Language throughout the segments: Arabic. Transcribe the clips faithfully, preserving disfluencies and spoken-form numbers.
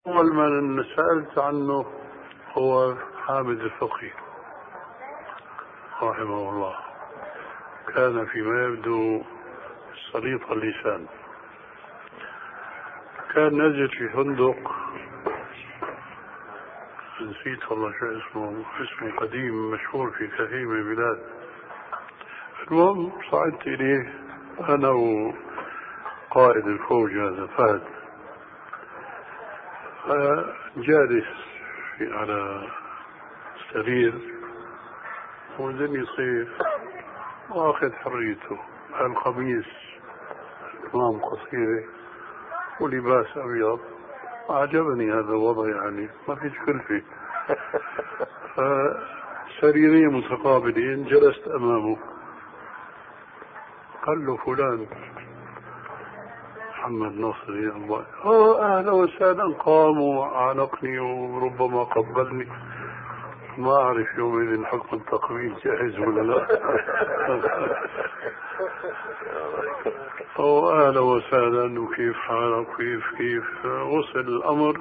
أول من سألت عنه هو حامد الفقي رحمه الله. كان فيما يبدو سليط اللسان. كان نزل في فندق، نسيت والله شو اسمه، اسمه قديم مشهور في كثير من البلاد. المهم صعدت إليه أنا وقائد الفوج هذا فهد، جالس على سرير ودني صيف واخذ حريته، القميص كمام قصيرة ولباس أبيض. أعجبني هذا الوضع، يعني ما فيش كلفة. فسريرين متقابلين، جلست أمامه. قال له فلان محمد ناصر يا الله، اه اهلا وسهلا. قام وعانقني وربما قبلني، ما اعرف يومئذ حكم التقبيل جاهز ولا لا. او اهلا وسهلا وكيف حالك وكيف كيف. وصل الامر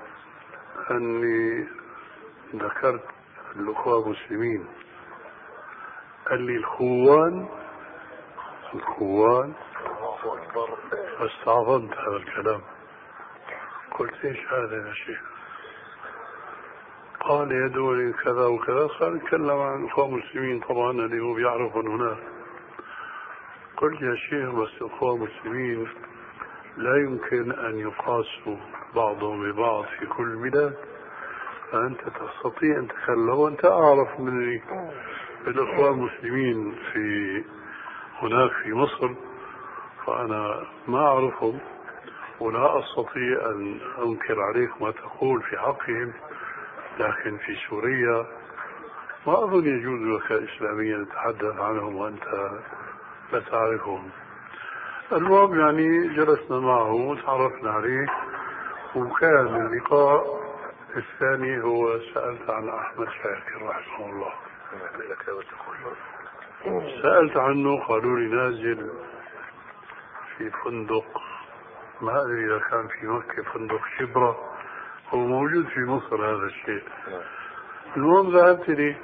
اني ذكرت الاخوة المسلمين. قال لي الخوان الخوان فاستعظمت هذا الكلام. قلت ايش هذا يا شيخ؟ قال يدعوني كذا وكذا. صار يتكلم عن الاخوة المسلمين طبعا اللي هو بيعرفهم هناك. قلت يا شيخ بس الاخوة المسلمين لا يمكن ان يقاسوا بعضهم ببعض في كل البلاد، فانت تستطيع ان تتكلم وانت اعرف مني بالاخوة المسلمين في هناك في مصر، فأنا ما أعرفهم ولا أستطيع أن أنكر عليك ما تقول في حقهم، لكن في سوريا ما أظن يجوز لك إسلاميا أن تتحدث عنهم وأنت لا تعرفهم. المهم يعني جلسنا معه وتعرفنا عليه، وكان اللقاء الثاني هو سألت عن أحمد شاكر رحمه الله. سألت عنه، قالوا لي نازل في فندق، ما أدري إذا كان في مكة فندق شبرة، هو موجود في مصر هذا الشيء. المهم ذهبت لي،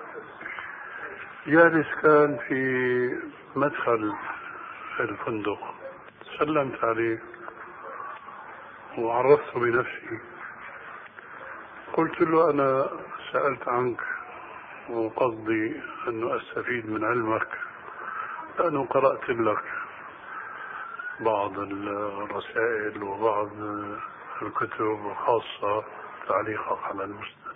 جالس كان في مدخل الفندق، سلمت عليه وعرفت بنفسي. قلت له أنا سألت عنك وقصدي أنه أستفيد من علمك، لأنه قرأت لك بعض الرسائل وبعض الكتب الخاصة تعليقك على المسند.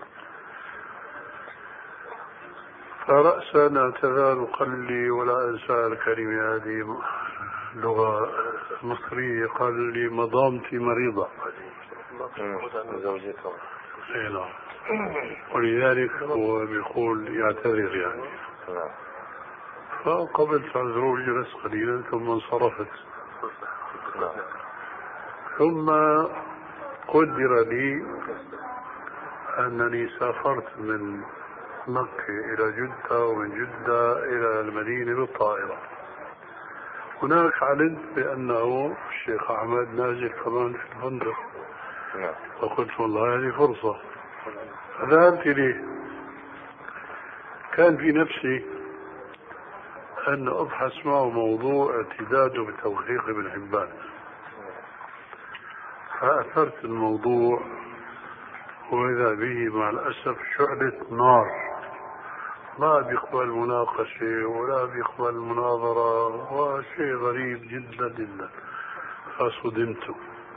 فرأسا اعتذر وقال لي ولا أنسى الكلمة هذه لغة مصرية، قال لي مضامتي مريضة زوجته. اي نعم، ولذلك هو بيقول يعتذر يعني. فقبلت عذره وجلست قليلا ثم انصرفت. ثم قدر لي أنني سافرت من مكة إلى جدة ومن جدة إلى المدينة بالطائرة. هناك علمت بأنه الشيخ أحمد نازل كمان في الفندق، فقلت والله هذه فرصة. فذهبت إليه. كان في نفسي أن أبحث معه موضوع اعتداده بتوثيق ابن حبان، فأثرت الموضوع وإذا به مع الأسف شعلة نار، ما بيقبل مناقشة ولا بيقبل مناظرة، وشيء غريب جدا جدا. فصدمت.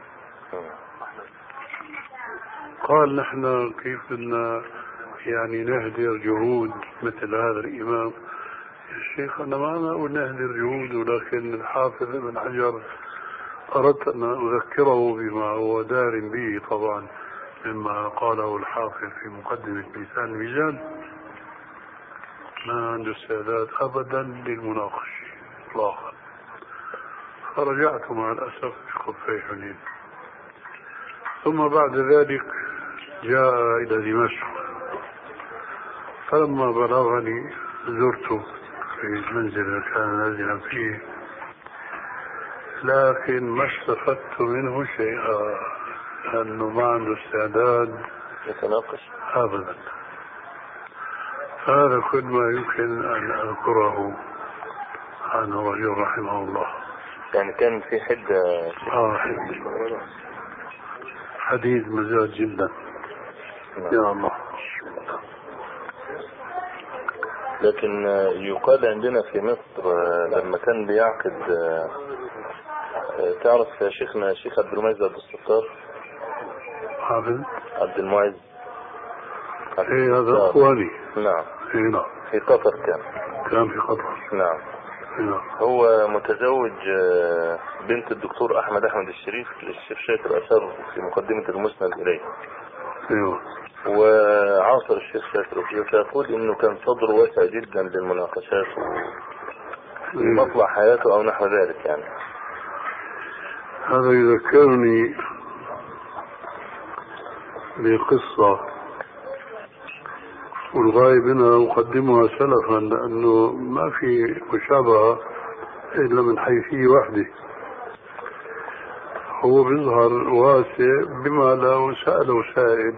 قال نحن كيف بدنا يعني نهدر جهود مثل هذا الإمام. الشيخ أنا ما أقول نهدر جهود، ولكن الحافظ ابن حجر أردت أن أذكره بما هو دار به طبعا مما قاله الحافظ في مقدمة ميزان الميزان. ما عنده استعداد أبدا للمناقشة إطلاقا. فرجعت مع الأسف بخفي حنين. ثم بعد ذلك جاء إلى دمشق، فلما بلغني زرته في المنزل الذي كان نازلا فيه، لكن ما استفدت منه شيئا. لأنه ما عنده استعداد يتناقش أبدا. هذا كل ما يمكن أن أذكره عن الرجل رحمه الله. يعني كان في حدة آه حديث مزاج جدا. نعم. يا الله. لكن يقال عندنا في مصر لما كان بيعقد، تعرف شيخنا الشيخ عبد المعز عبد الستار حافظ عبد المعز؟ ايه هذا اخواني. نعم. ايه نعم. في قطر كان كان في قطر. نعم. إيه نعم. هو متزوج بنت الدكتور احمد احمد الشريف للشيخ شاكر أشار في مقدمة المسند اليه. ايوه. وعاصر الشيخ شاكر فيه، فيقول انه كان صدره واسع جدا للمناقشات ومطلع حياته او نحو ذلك. يعني هذا يذكرني بقصة والغايب منها أقدمها سلفا لأنه ما في مشابهة إلا من حيثية واحدة. هو بيظهر واسع بما لو سأله سائل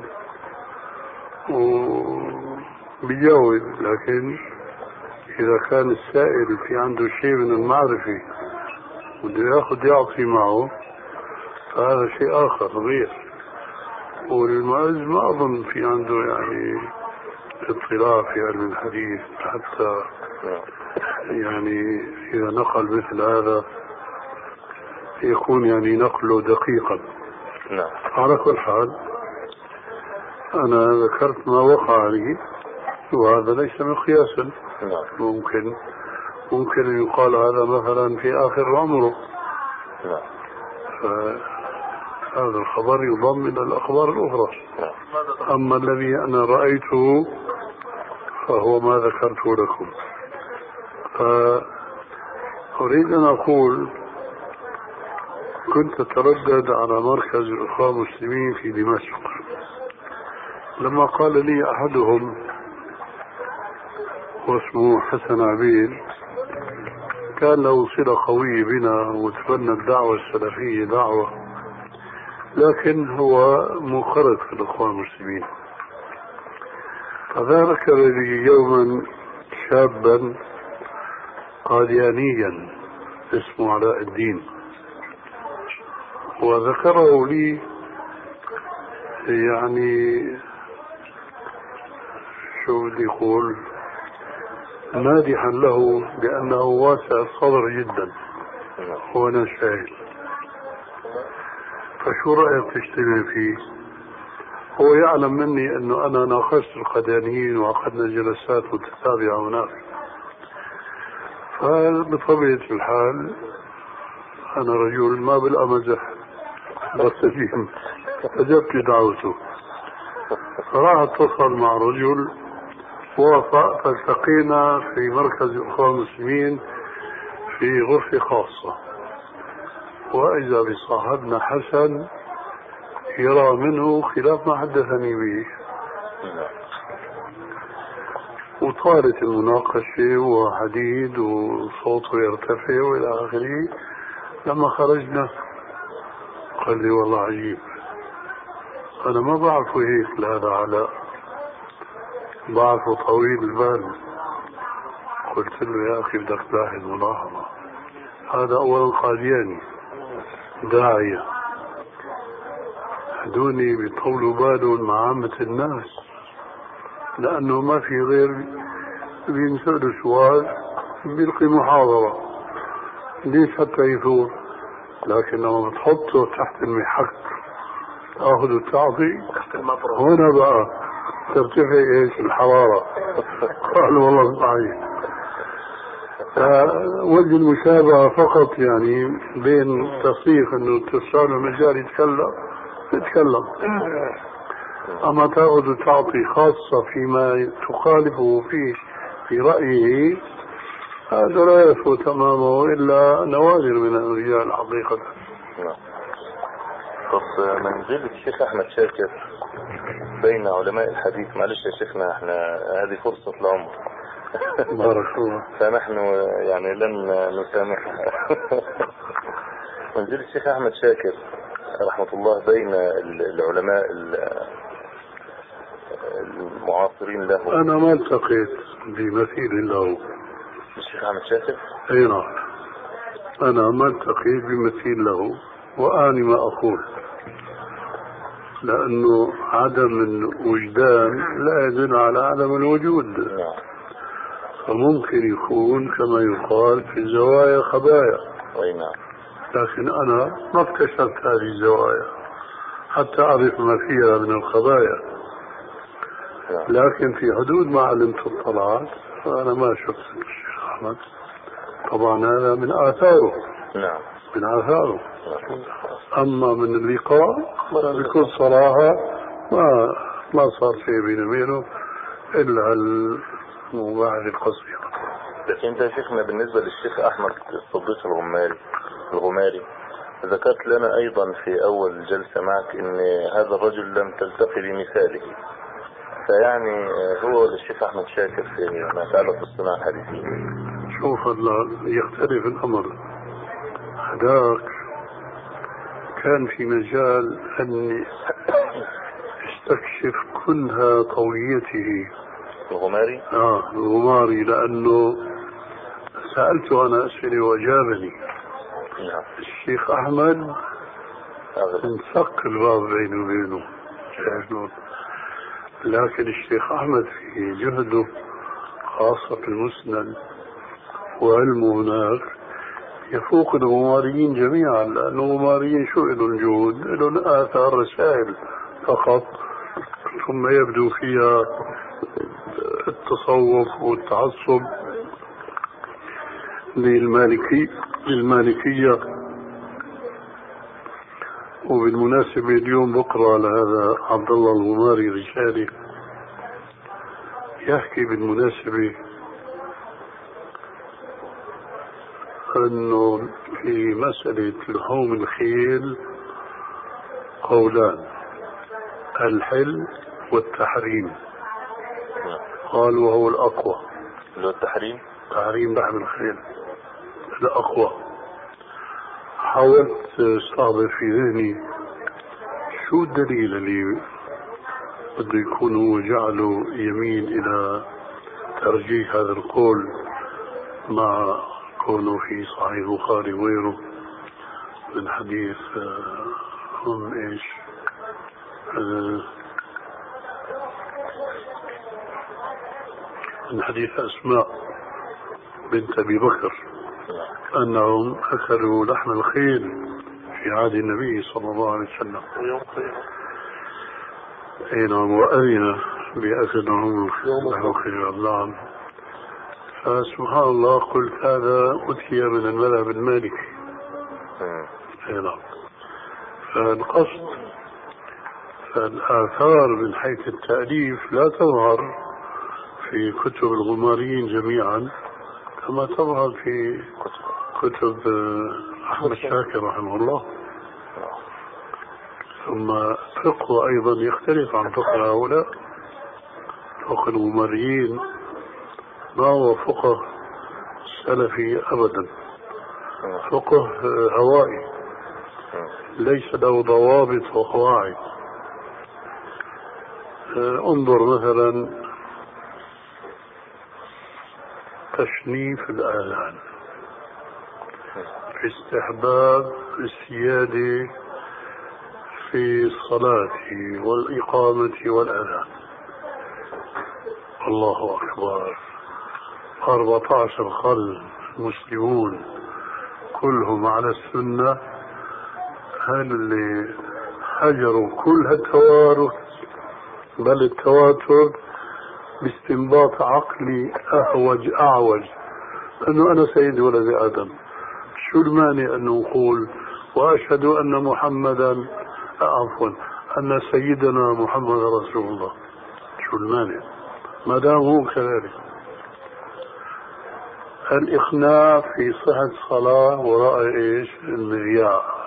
وبيجاوب، لكن إذا كان السائل في عنده شيء من المعرفة وده ياخذ يعطي معه فهذا شيء آخر غير. والمعز ما أظن في عنده يعني اطلاع في علم الحديث حتى يعني إذا نقل مثل هذا يكون يعني نقله دقيقا. نعم. على كل حال أنا ذكرت ما وقع لي وهذا ليس مقياسا. نعم. ممكن ممكن أن يقال هذا مثلا في آخر عمره. نعم. فهذا الخبر يضم إلى الأخبار الأخرى. نعم. أما الذي أنا رأيته فهو ما ذكرته لكم. فأريد أن أقول كنت أتردد على مركز الأخوة المسلمين في دمشق، لما قال لي أحدهم واسمه حسن عبيد كان له صلة قوية بنا وتبنى الدعوة السلفية دعوة، لكن هو منخرط في الأخوة المسلمين. فذكر لي يوما شابا قاديانيا اسمه علاء الدين، وذكره لي يعني شو بدي يقول مادحا له بأنه واسع الصدر جدا وانا شاهد. فشو رأيك تجتمع فيه؟ هو يعلم مني انه انا ناقشت القديانيين وعقدنا جلسات متتابعة هناك، فبطبيعة الحال انا رجل ما بالامزح بس فيهم فجبت دعوته. فراح اتصل مع رجل وافق، فالتقينا في مركز الأخوة المسلمين في غرفة خاصة، وإذا بصاحبنا حسن يرى منه خلاف ما حدثني به. وطالت المناقشة وحديد وصوته يرتفع وإلى آخره. لما خرجنا قال لي والله عجيب، أنا ما بعرفه هيك لهذا علاء، بعرفه طويل البال. قلت له يا أخي بدك تلاحظ ملاحظة، هذا أولا قادياني داعية، هدوني بيطولوا بالهم مع عامة الناس لأنه ما في غير بينسألوا سؤال بيلقي محاضرة ليش حتى يثور، لكن لما بتحطه تحت المحك تاخذ وتعطي هنا بقى ترتفع ايش الحرارة. قال والله صحيح. وجه المشابهة فقط يعني بين تصريح انه تسال المجال يتكلم يتكلم، اما تاخذ وتعطي خاصة فيما تخالفه فيه في رأيه هذا لا يثبت تمامه إلا نوادر من الرجال حقيقة. طب منزلة الشيخ أحمد شاكر بين علماء الحديث، معلش يا شيخنا احنا هذه فرصة العمر بارك الله فنحن يعني لن نسامحها. منزلة الشيخ أحمد شاكر رحمة الله بين العلماء المعاصرين له؟ أنا ما التقيت بمثيل له. الشيخ أحمد شاكر؟ أي نعم، أنا ما التقيت بمثيل له، وأني ما أقول، لأنه عدم الوجدان لا يدل على عدم الوجود. نعم. فممكن يكون كما يقال في الزوايا خبايا. أي نعم. لكن أنا ما اكتشفت هذه الزوايا حتى أعرف ما فيها من الخبايا. نعم. لكن في حدود ما علمت اطلعت، فأنا ما شفت الشيخ أحمد. طبعا هذا من آثاره. نعم. من آثاره. نعم. أما من اللقاء بكل صراحة ما ما صار شيء بيني وبينه إلا المباعث القصيرة. لكن أنت شيخنا بالنسبة للشيخ أحمد الصديق الغماري الغماري ذكرت لنا أيضا في أول جلسة معك أن هذا الرجل لم تلتقي بمثاله، فيعني هو الشيخ أحمد شاكر في ما يتعلق بالصناعة الحديثية. شوف الله يختلف الأمر. هذاك كان في مجال أن استكشف كنها طويته. الغماري؟ آه الغماري، لأنه سألته أنا أسئلة وأجابني. نعم. الشيخ أحمد انسق الباب بينه وبينه، لكن الشيخ أحمد في جهده خاصة في المسند وعلمه هناك يفوق الغماريين جميعا، لأن الغماريين شو إلهم جهود؟ إلهم آثار رسائل فقط، ثم يبدو فيها التصوف والتعصب للمالكي للمالكية. وبالمناسبة اليوم بقرأ لهذا عبد الله الغماري رسالة يحكي بالمناسبة أنه في مسألة لحوم الخيل قولان، الحل والتحريم. قال وهو الأقوى. اللي هو التحريم؟ تحريم لحم الخيل الأقوى. حاولت استحضر في ذهني شو الدليل اللي بده يكون هو جعله يميل إلى ترجيح هذا القول مع كونه في صحيح البخاري وغيره من حديث هم ايش من حديث أسماء بنت أبي بكر أنهم أكلوا لحم الخيل في عهد النبي صلى الله عليه وسلم. أي نعم، وأذن بأكلهم لحم الخيل. نعم. فسبحان الله قلت هذا أتي من المذهب المالكي. أي نعم. فالقصد فالآثار من حيث التأليف لا تظهر في كتب الغماريين جميعا كما تظهر في كتب أحمد شاكر رحمه الله. ثم فقه أيضا يختلف عن فقه هؤلاء. فقه الغماريين ما هو فقه سلفي أبدا، فقه هوائي ليس له ضوابط وقواعد. انظر مثلا تشنيف الآذان في استحباب السيادة في الصلاة والإقامة والأذان. الله أكبر. أربعة عشر قرن مسلمون كلهم على السنة، هل اللي هجروا كل هالتوارث بل التواتر باستنباط عقلي أهوج أعوج أنه أنا سيد ولد آدم. شو المانع أن نقول وأشهد أن محمدا عفوا أن سيدنا محمد رسول الله؟ شو المانع ما دام هو كذلك؟ الإقناع في صحة الصلاة وراء إيش؟ المذياع.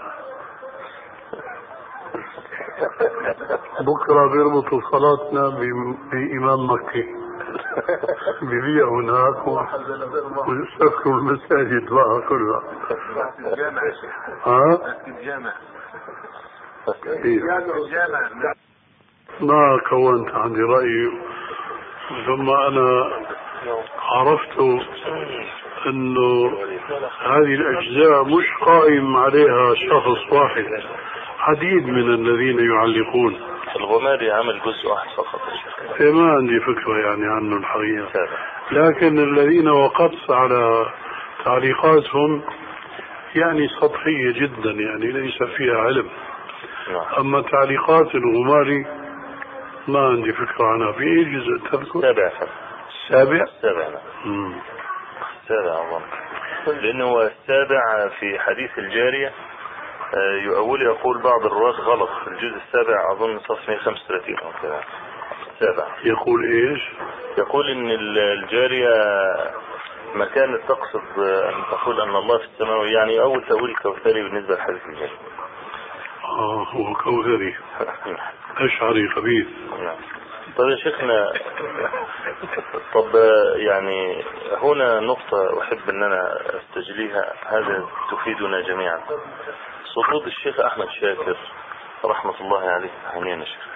بكرة بيربطوا صلاتنا بإمام مكي ببيع هناك ويسكروا المساجد بقى كلها. ها؟ ما كونت عندي رأي، ثم أنا عرفت أنه هذه الأجزاء مش قائم عليها شخص واحد، عديد من الذين يعلقون. الغماري عمل جزء واحد فقط. ما عندي فكرة يعني عنه الحقيقة، لكن الذين وقفت على تعليقاتهم يعني سطحية جدا، يعني ليس فيها علم. أما تعليقات الغماري ما عندي فكرة عنها. في أي جزء تذكر؟ سابع. سابع؟ سابع نعم. سابع أظن، لأنه السابع في حديث الجارية يؤول يقول بعض الرواة غلط في الجزء السابع، أظن صف مئة وخمسة وثلاثين أو كذا. سابع يقول إيش؟ يقول إن الجارية ما كانت تقصد أن تقول أن الله في السماء، يعني أول تأويل كوثري بالنسبة لحديث الجارية. آه هو كوثري أشعري خبيث. نعم. طيب يا شيخنا، طب يعني هنا نقطة أحب أن أنا أستجليها، هذا تفيدنا جميعا. صدود الشيخ أحمد شاكر رحمة الله عليه. هنينا شيخ.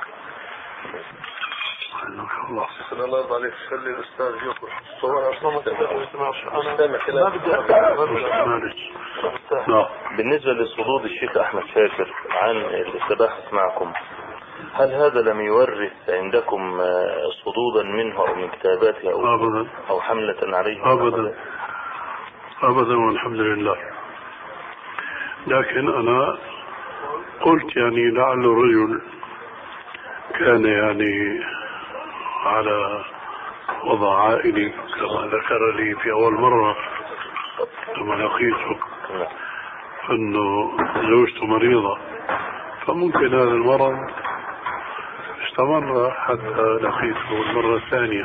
الله الله يرضى عليك. خلي الأستاذ يقول الصور أصلا ما بالنسبة لصدود الشيخ أحمد شاكر عن التباحث معكم، هل هذا لم يورث عندكم صدودا منه أو من كتاباته أو, أبدا. أو حملة عليه؟ أبدا أبدا والحمد لله. لكن أنا قلت يعني لعل الرجل كان يعني على وضع عائلي كما ذكر لي في أول مرة لما لقيته أنه زوجته مريضة، فممكن هذا المرض استمر حتى لقيته المرة الثانية.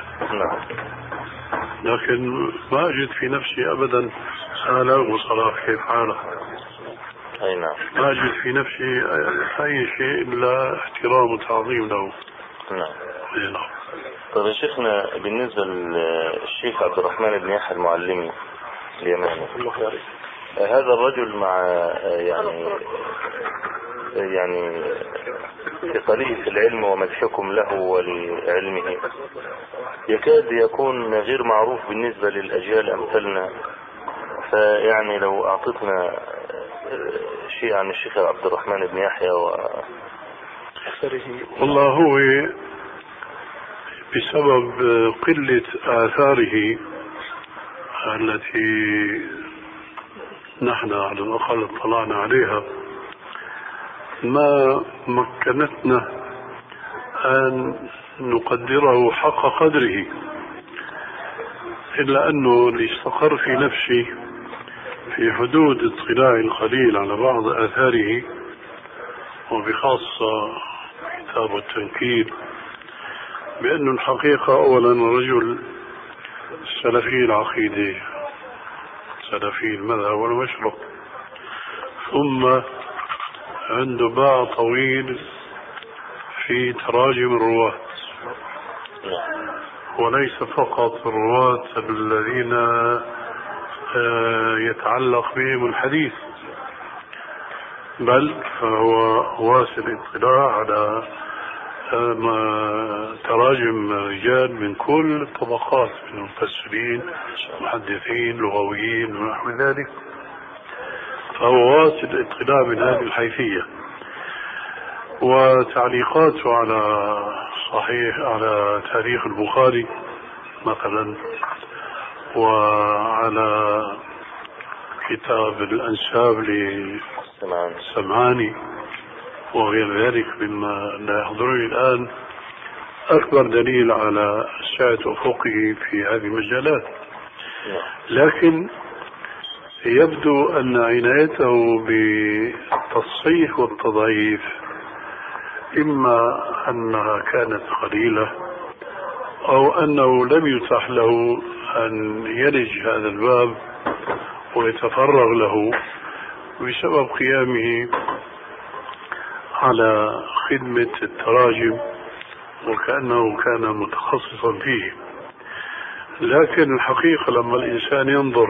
لكن ما أجد في نفسي أبدا سأله صلاح كيف حاله. أي نعم. ما أجد في نفسي أي شيء إلا احترام وتعظيم له. نعم. أي نعم. طيب يا شيخنا، بالنسبة للشيخ عبد الرحمن بن يحيى المعلمي اليماني، هذا الرجل مع يعني يعني ثقله في العلم ومدحكم له ولعلمه يكاد يكون غير معروف بالنسبة للأجيال أمثلنا، فيعني لو أعطتنا شيء عن الشيخ عبد الرحمن بن يحيى وأثره. والله هو بسبب قلة آثاره التي نحن على الأقل اطلعنا عليها ما مكنتنا أن نقدره حق قدره، إلا أنه اللي استقر في نفسي في حدود اطلاع القليل على بعض آثاره، وبخاصة كتاب التنكيل، بأن الحقيقة أولا رجل سلفي العقيدة سلفي المذهب والمشرق، ثم عنده باع طويل في تراجم الرواة، وليس فقط الرواة الذين يتعلق بهم الحديث، بل فهو واسع الاطلاع على تراجم رجال من كل الطبقات من المفسرين محدثين لغويين ونحو ذلك، فهو واسع الاطلاع من هذه الحيثية. وتعليقاته على صحيح على تاريخ البخاري مثلا، وعلى كتاب الأنساب للسمعاني وغير ذلك مما لا يحضرني الآن، أكبر دليل على سعة أفقه في هذه المجالات. لكن يبدو أن عنايته بالتصحيح والتضعيف إما أنها كانت قليلة أو أنه لم يتح له أن يلج هذا الباب ويتفرغ له بسبب قيامه على خدمة التراجم وكأنه كان متخصصا فيه. لكن الحقيقة لما الإنسان ينظر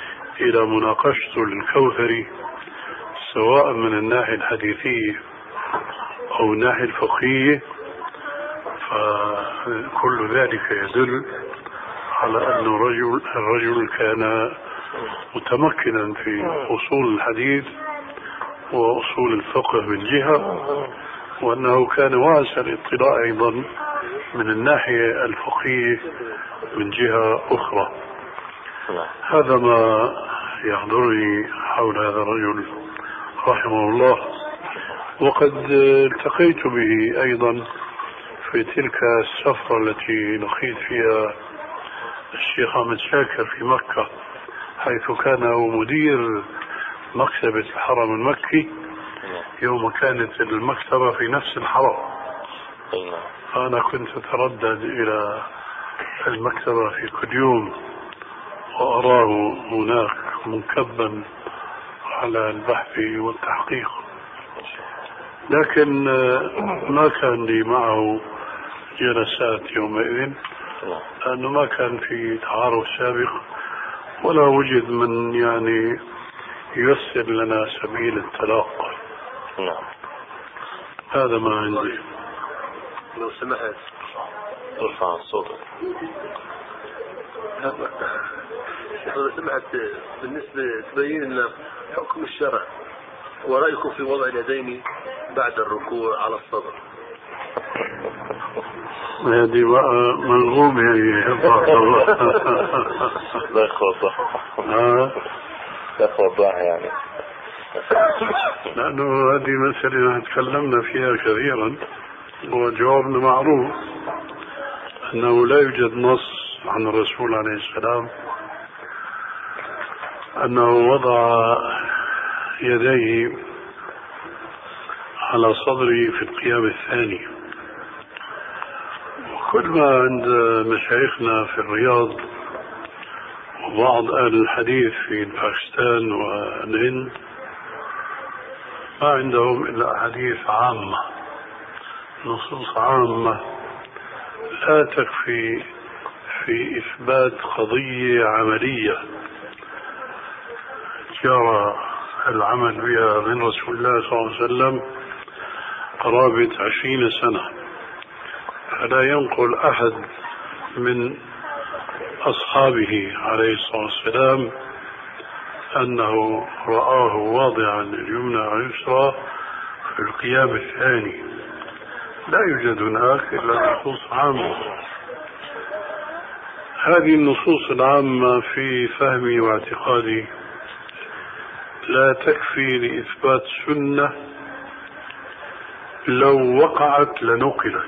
إلى مناقشته للكوثري سواء من الناحية الحديثية أو الناحية الفقهية، فكل ذلك يدل على أن الرجل, الرجل كان متمكنا في أصول الحديث وأصول الفقه من جهة، وأنه كان واسع الاطلاع أيضا من الناحية الفقهية من جهة أخرى. هذا ما يحضرني حول هذا الرجل رحمه الله. وقد التقيت به أيضا في تلك السفرة التي لقيت فيها الشيخ أحمد شاكر في مكة، حيث كان هو مدير مكتبة الحرم المكي يوم كانت المكتبة في نفس الحرم. أنا كنت أتردد إلى المكتبة في كل يوم وأراه هناك منكبا على البحث والتحقيق، لكن ما كان لي معه جلسات يومئذ لأنه ما كان في تعارف سابق ولا وجد من يعني ييسر لنا سبيل التلاقى. نعم. هذا ما عندي. لو سمحت ارفع الصوت. لو سمحت بالنسبة تبين لنا حكم الشرع ورأيكم في وضع اليدين بعد الركوع على الصدر. هذه بقى منغوم هي لا يخوضح لا يخوضح يعني، لأنه هذه مسألة تكلمنا فيها كثيرا وجوابنا معروف أنه لا يوجد نص عن الرسول عليه السلام أنه وضع يديه على صدره في القيام الثاني. كل ما عند مشايخنا في الرياض وبعض أهل الحديث في باكستان والهند ما عندهم إلا أحاديث عامة، نصوص عامة لا تكفي في إثبات قضية عملية جرى العمل بها من رسول الله صلى الله عليه وسلم قرابة عشرين سنة، فلا ينقل أحد من أصحابه عليه الصلاة والسلام أنه رآه واضعا اليمنى على اليسرى في القيام الثاني. لا يوجد هناك إلا نصوص عامة. هذه النصوص العامة في فهمي واعتقادي لا تكفي لإثبات سنة لو وقعت لنقلت،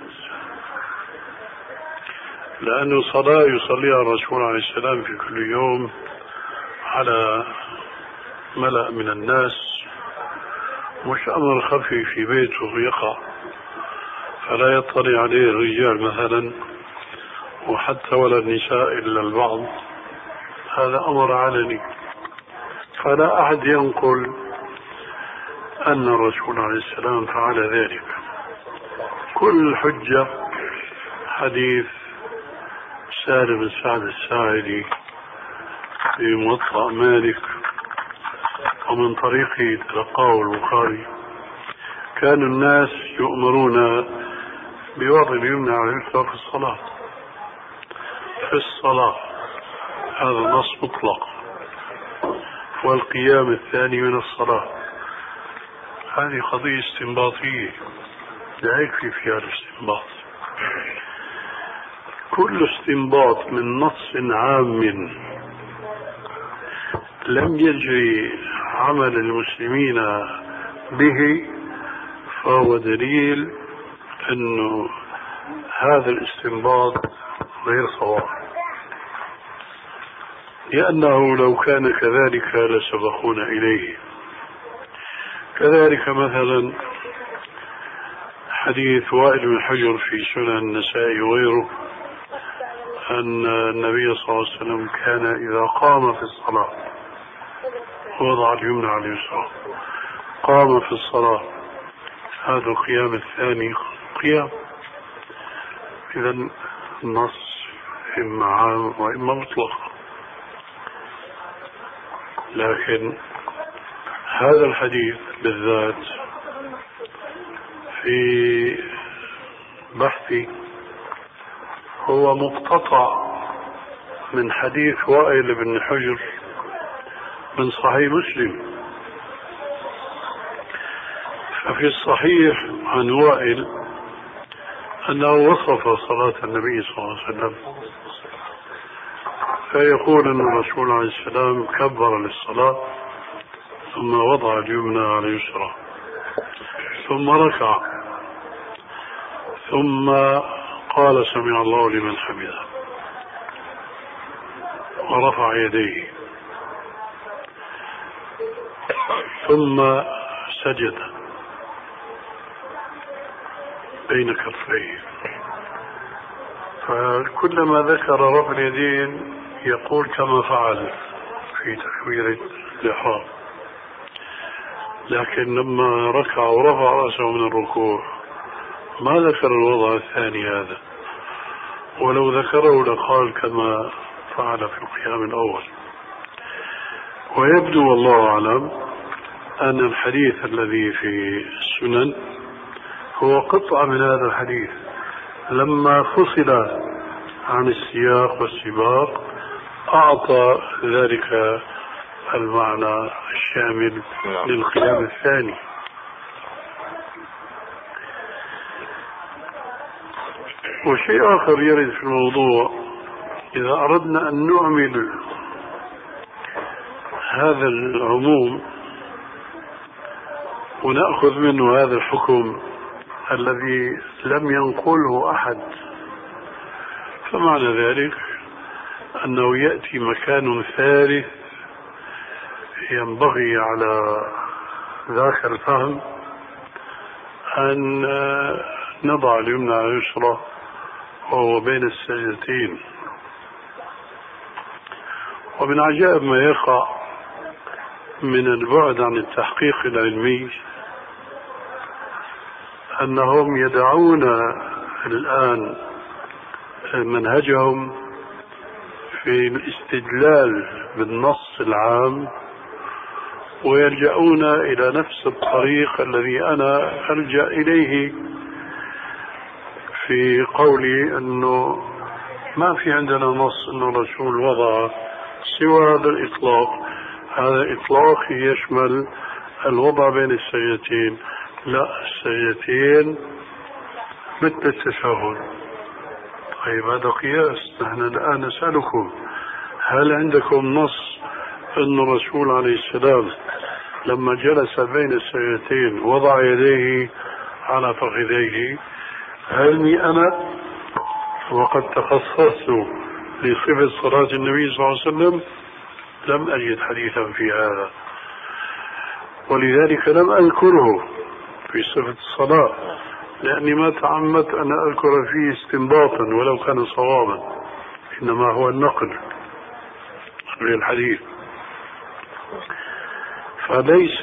لأنه صلاة يصليها الرسول عليه السلام في كل يوم على ملأ من الناس مش أمر خفي في بيته يقع فلا يطلع عليه الرجال مثلا وحتى ولا النساء إلا البعض، هذا أمر علني، فلا أحد ينقل أن الرسول عليه السلام فعل ذلك. كل حجة حديث سالم بن سعد الساعدي في موطأ مالك ومن طريقه تلقاه البخاري، كان الناس يؤمرون بوضع اليمنى على اليسرى في الصلاة في الصلاة هذا نص مطلق، والقيام الثاني من الصلاة هذه قضية استنباطية لا يكفي فيها الاستنباط. كل استنباط من نص عام لم يجري عمل المسلمين به فهو دليل أنه هذا الاستنباط غير صواب، لأنه لو كان كذلك لسبقونا إليه. كذلك مثلا حديث وائل بن حجر في سنن النسائي وغيره أن النبي صلى الله عليه وسلم كان إذا قام في الصلاة وضع اليمنى على اليسرى، قام في الصلاة، هذا القيام الثاني قيام. إذا النص إما عام وإما مطلق، لكن هذا الحديث بالذات في بحثي هو مقتطع من حديث وائل بن حجر من صحيح مسلم. ففي الصحيح عن وائل أنه وصف صلاة النبي صلى الله عليه وسلم فيقول أن الرسول عليه السلام كبر للصلاة ثم وضع اليمنى على اليسرى ثم ركع ثم قال سمع الله لمن حمده ورفع يديه ثم سجد بين كفيه. فكلما ذكر رفع اليدين يقول كما فعل في تكبيرة الإحرام، لكن لما ركع ورفع رأسه من الركوع ما ذكر الوضع الثاني هذا، ولو ذكره لقال كما فعل في القيام الأول. ويبدو والله أعلم أن الحديث الذي في السنن هو قطعة من هذا الحديث لما فصل عن السياق والسباق أعطى ذلك المعنى الشامل للقيام الثاني. وشيء آخر يرد في الموضوع، إذا أردنا أن نعمل هذا العموم ونأخذ منه هذا الحكم الذي لم ينقله أحد، فمعنى ذلك أنه يأتي مكان ثالث ينبغي على ذاك الفهم أن نضع اليمنى على اليسرى وهو بين السجدتين. ومن عجائب ما يقع من البعد عن التحقيق العلمي أنهم يدعون الآن منهجهم في الاستدلال بالنص العام ويلجؤون إلى نفس الطريق الذي أنا ألجأ إليه في قولي أنه ما في عندنا نص أنه الرسول وضع سوى هذا الإطلاق. هذا إطلاق يشمل الوضع بين السجدتين، لا السجدتين مثل التشهد. طيب هذا قياس. نحن الآن نسألكم هل عندكم نص أن الرسول عليه السلام لما جلس بين السجدتين وضع يديه على فخذيه؟ علمي أنا وقد تخصصت لصفة صلاة النبي صلى الله عليه وسلم لم أجد حديثا في هذا، ولذلك لم أذكره في صفة الصلاة، لأني ما تعمدت أن أذكر فيه استنباطا ولو كان صوابا، إنما هو النقل للحديث. فليس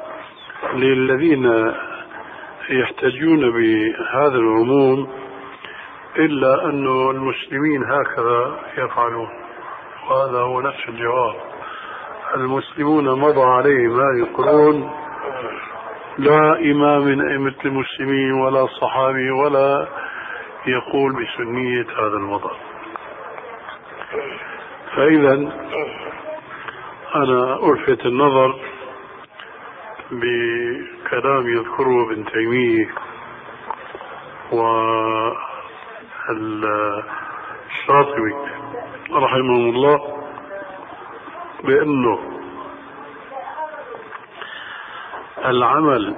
للذين يحتجون بهذا العموم إلا أن المسلمين هكذا يفعلون، وهذا هو نفس الجواب. المسلمون مضى عليه ما يقولون لا إمام من أئمة المسلمين ولا صحابي ولا يقول بسنية هذا الوضع. فإذا أنا ألفت النظر بكلام يذكره ابن تيمية والشاطبي رحمه الله بأنه العمل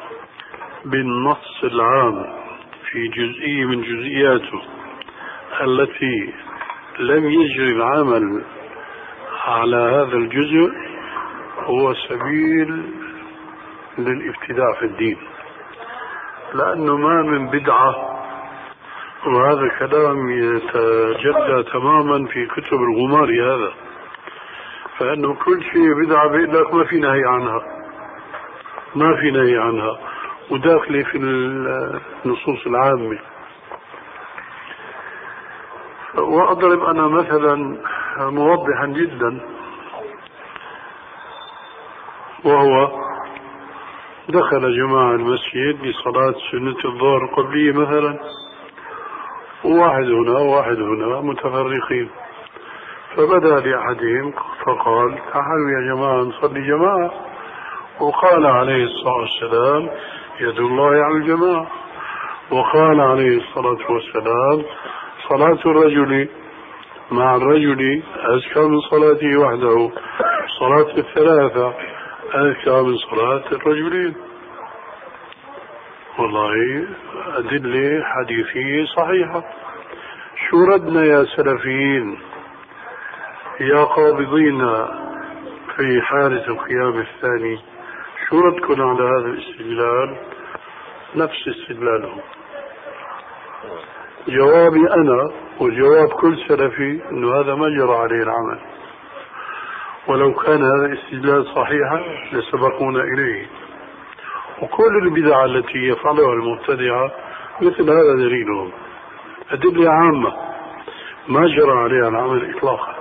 بالنص العام في جزئية من جزئياته التي لم يجري العمل على هذا الجزء هو سبيل للابتداع في الدين، لأنه ما من بدعة، وهذا كلام يتجلى تماما في كتب الغماري هذا، فإنه كل شيء بدعة بيقول لك ما في نهي عنها، ما في نهي عنها وداخلة في النصوص العامة. وأضرب أنا مثلا موضحا جدا، وهو دخل جماعة المسجد لصلاة سنة الظهر قبلية مثلا، وواحد هنا وواحد هنا متفرقين، فبدأ لأحدهم فقال تعالوا يا جماعة نصلي جماعة، وقال عليه الصلاة والسلام يد الله على الجماعة، وقال عليه الصلاة والسلام صلاة الرجل مع الرجل أزكى من صلاته وحده، صلاة الثلاثة أزكى من صلاة الرجلين. والله أدلة حديثية صحيحة. شو ردنا يا سلفيين يا قابضين في حالة القيام الثاني؟ شو ردكم على هذا الاستدلال؟ نفس استدلالهم. جوابي أنا وجواب كل سلفي أنه هذا ما جرى عليه العمل، ولو كان هذا الاستدلال صحيحا لسبقونا إليه. وكل البدع التي يفعلها المبتدعة مثل هذا دليلهم، أدلة عامة ما جرى عليها العمل إطلاقا.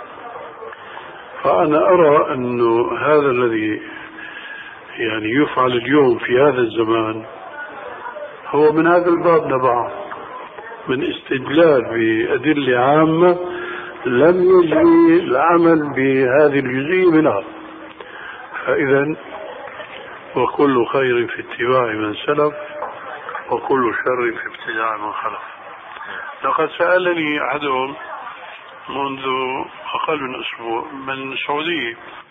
فأنا أرى أنه هذا الذي يعني يفعل اليوم في هذا الزمان هو من هذا الباب نبع، من استدلال بأدلة عامة لم يجري العمل بهذه الجزئية منها. فإذا وكل خير في اتباع من سلف، وكل شر في ابتداع من خلف. لقد سألني أحدهم منذ أقل من أسبوع من السعودية،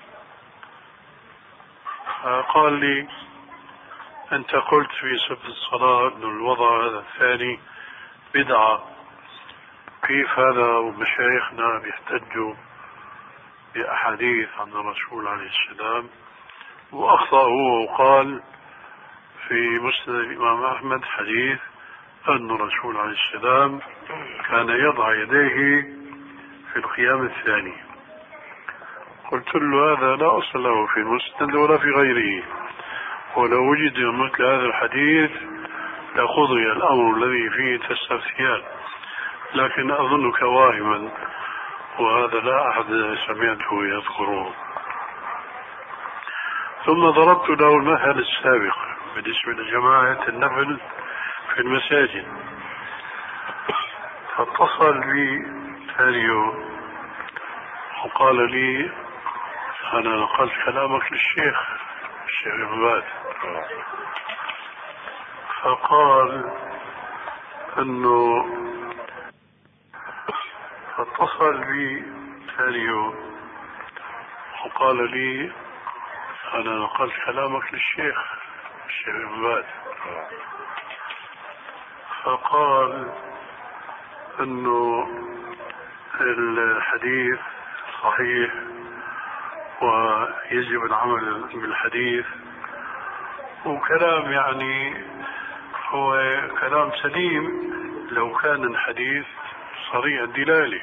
قال لي أنت قلت في صفة الصلاة أن الوضع هذا الثاني بدعة، كيف هذا ومشايخنا بيحتجوا بأحاديث عن الرسول عليه السلام؟ وأخطأ هو وقال في مسند الإمام أحمد حديث أن الرسول عليه السلام كان يضع يديه في القيام الثاني. قلت له هذا لا أصل له في المسند ولا في غيره، ولو وجد مثل هذا الحديث لقضي الأمر الذي فيه تستفتيان، لكن أظنك واهما، وهذا لا أحد سمعته يذكره. ثم ضربت له المثل السابق بالنسبة لجماعة النفل في المساجد، فاتصل بي ثاني يوم وقال لي أنا نقلت كلامك للشيخ الشيخ ابن باز، فقال أنه فاتصل بي ثاني يوم وقال لي أنا نقلت كلامك للشيخ الشيخ ابن باز، فقال أنه الحديث صحيح ويجب العمل بالحديث، وكلام يعني هو كلام سليم لو كان الحديث صريح الدلالة.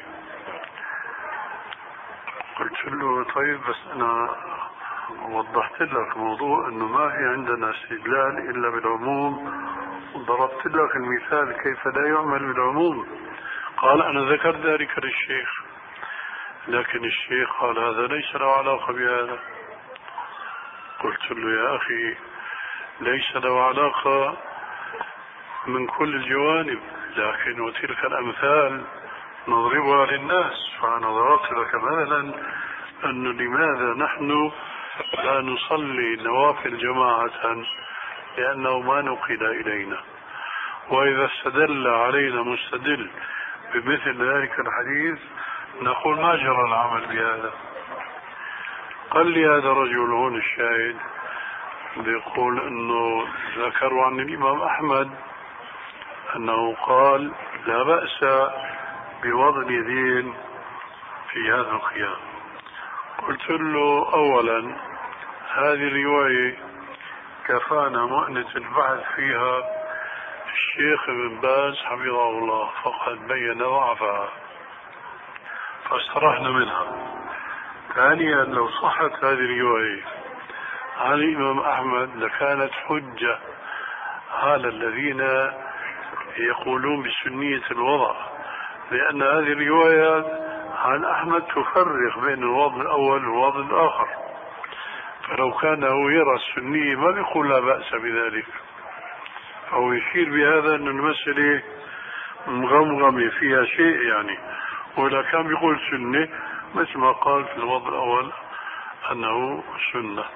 قلت له طيب بس أنا وضحت لك موضوع أنه ما في عندنا استدلال إلا بالعموم، وضربت لك المثال كيف لا يعمل بالعموم. قال أنا ذكرت ذلك للشيخ، لكن الشيخ قال هذا ليس له علاقة بهذا. قلت له يا أخي ليس له علاقة من كل الجوانب، لكن وتلك الأمثال نضربها للناس. فأنا ضربت لك مثلا أنه لماذا نحن لا نصلي نوافل جماعة، لأنه ما نقل إلينا، وإذا استدل علينا مستدل بمثل ذلك الحديث نقول ما جرى العمل بهذا. قال لي هذا رجل هون الشاهد بيقول أنه ذكروا عن الإمام أحمد أنه قال لا بأس بوضع اليدين في هذا القيام. قلت له أولا هذه الرواية كفانا مؤنة البحث فيها الشيخ ابن باز حفظه الله، فقد بين ضعفها فاسترحنا منها. ثانيا لو صحت هذه الرواية عن الإمام أحمد لكانت حجة على الذين يقولون بسنية الوضع، لأن هذه الروايات عن أحمد تفرق بين الوضع الأول والوضع الآخر. فلو كان هو يرى السنية ما بيقول لا بأس بذلك، أو يشير بهذا أن المسألة مغمغمة فيها شيء يعني، ولا كان بيقول سنة مثل ما قال في الوضع الأول أنه سنة.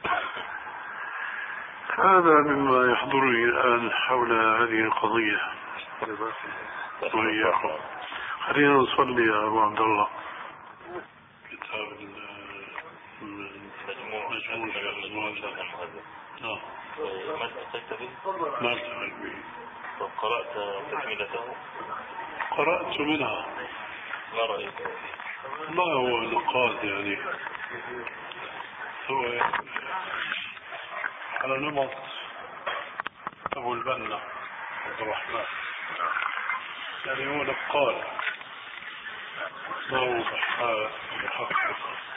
هذا مما يحضرني الآن حول هذه القضية. وإياكم. خلينا نصلي يا أبو عبد الله. كتاب مجموع المهذب. نعم. ما التقيت به؟ ما التقيت به. قرأت تكملته؟ قرأت منها. ما رأيك؟ ما هو نقاد يعني، هو على نمط أبو البنا عبد الرحمن، يعني هو نقاد ما هو بحث محقق.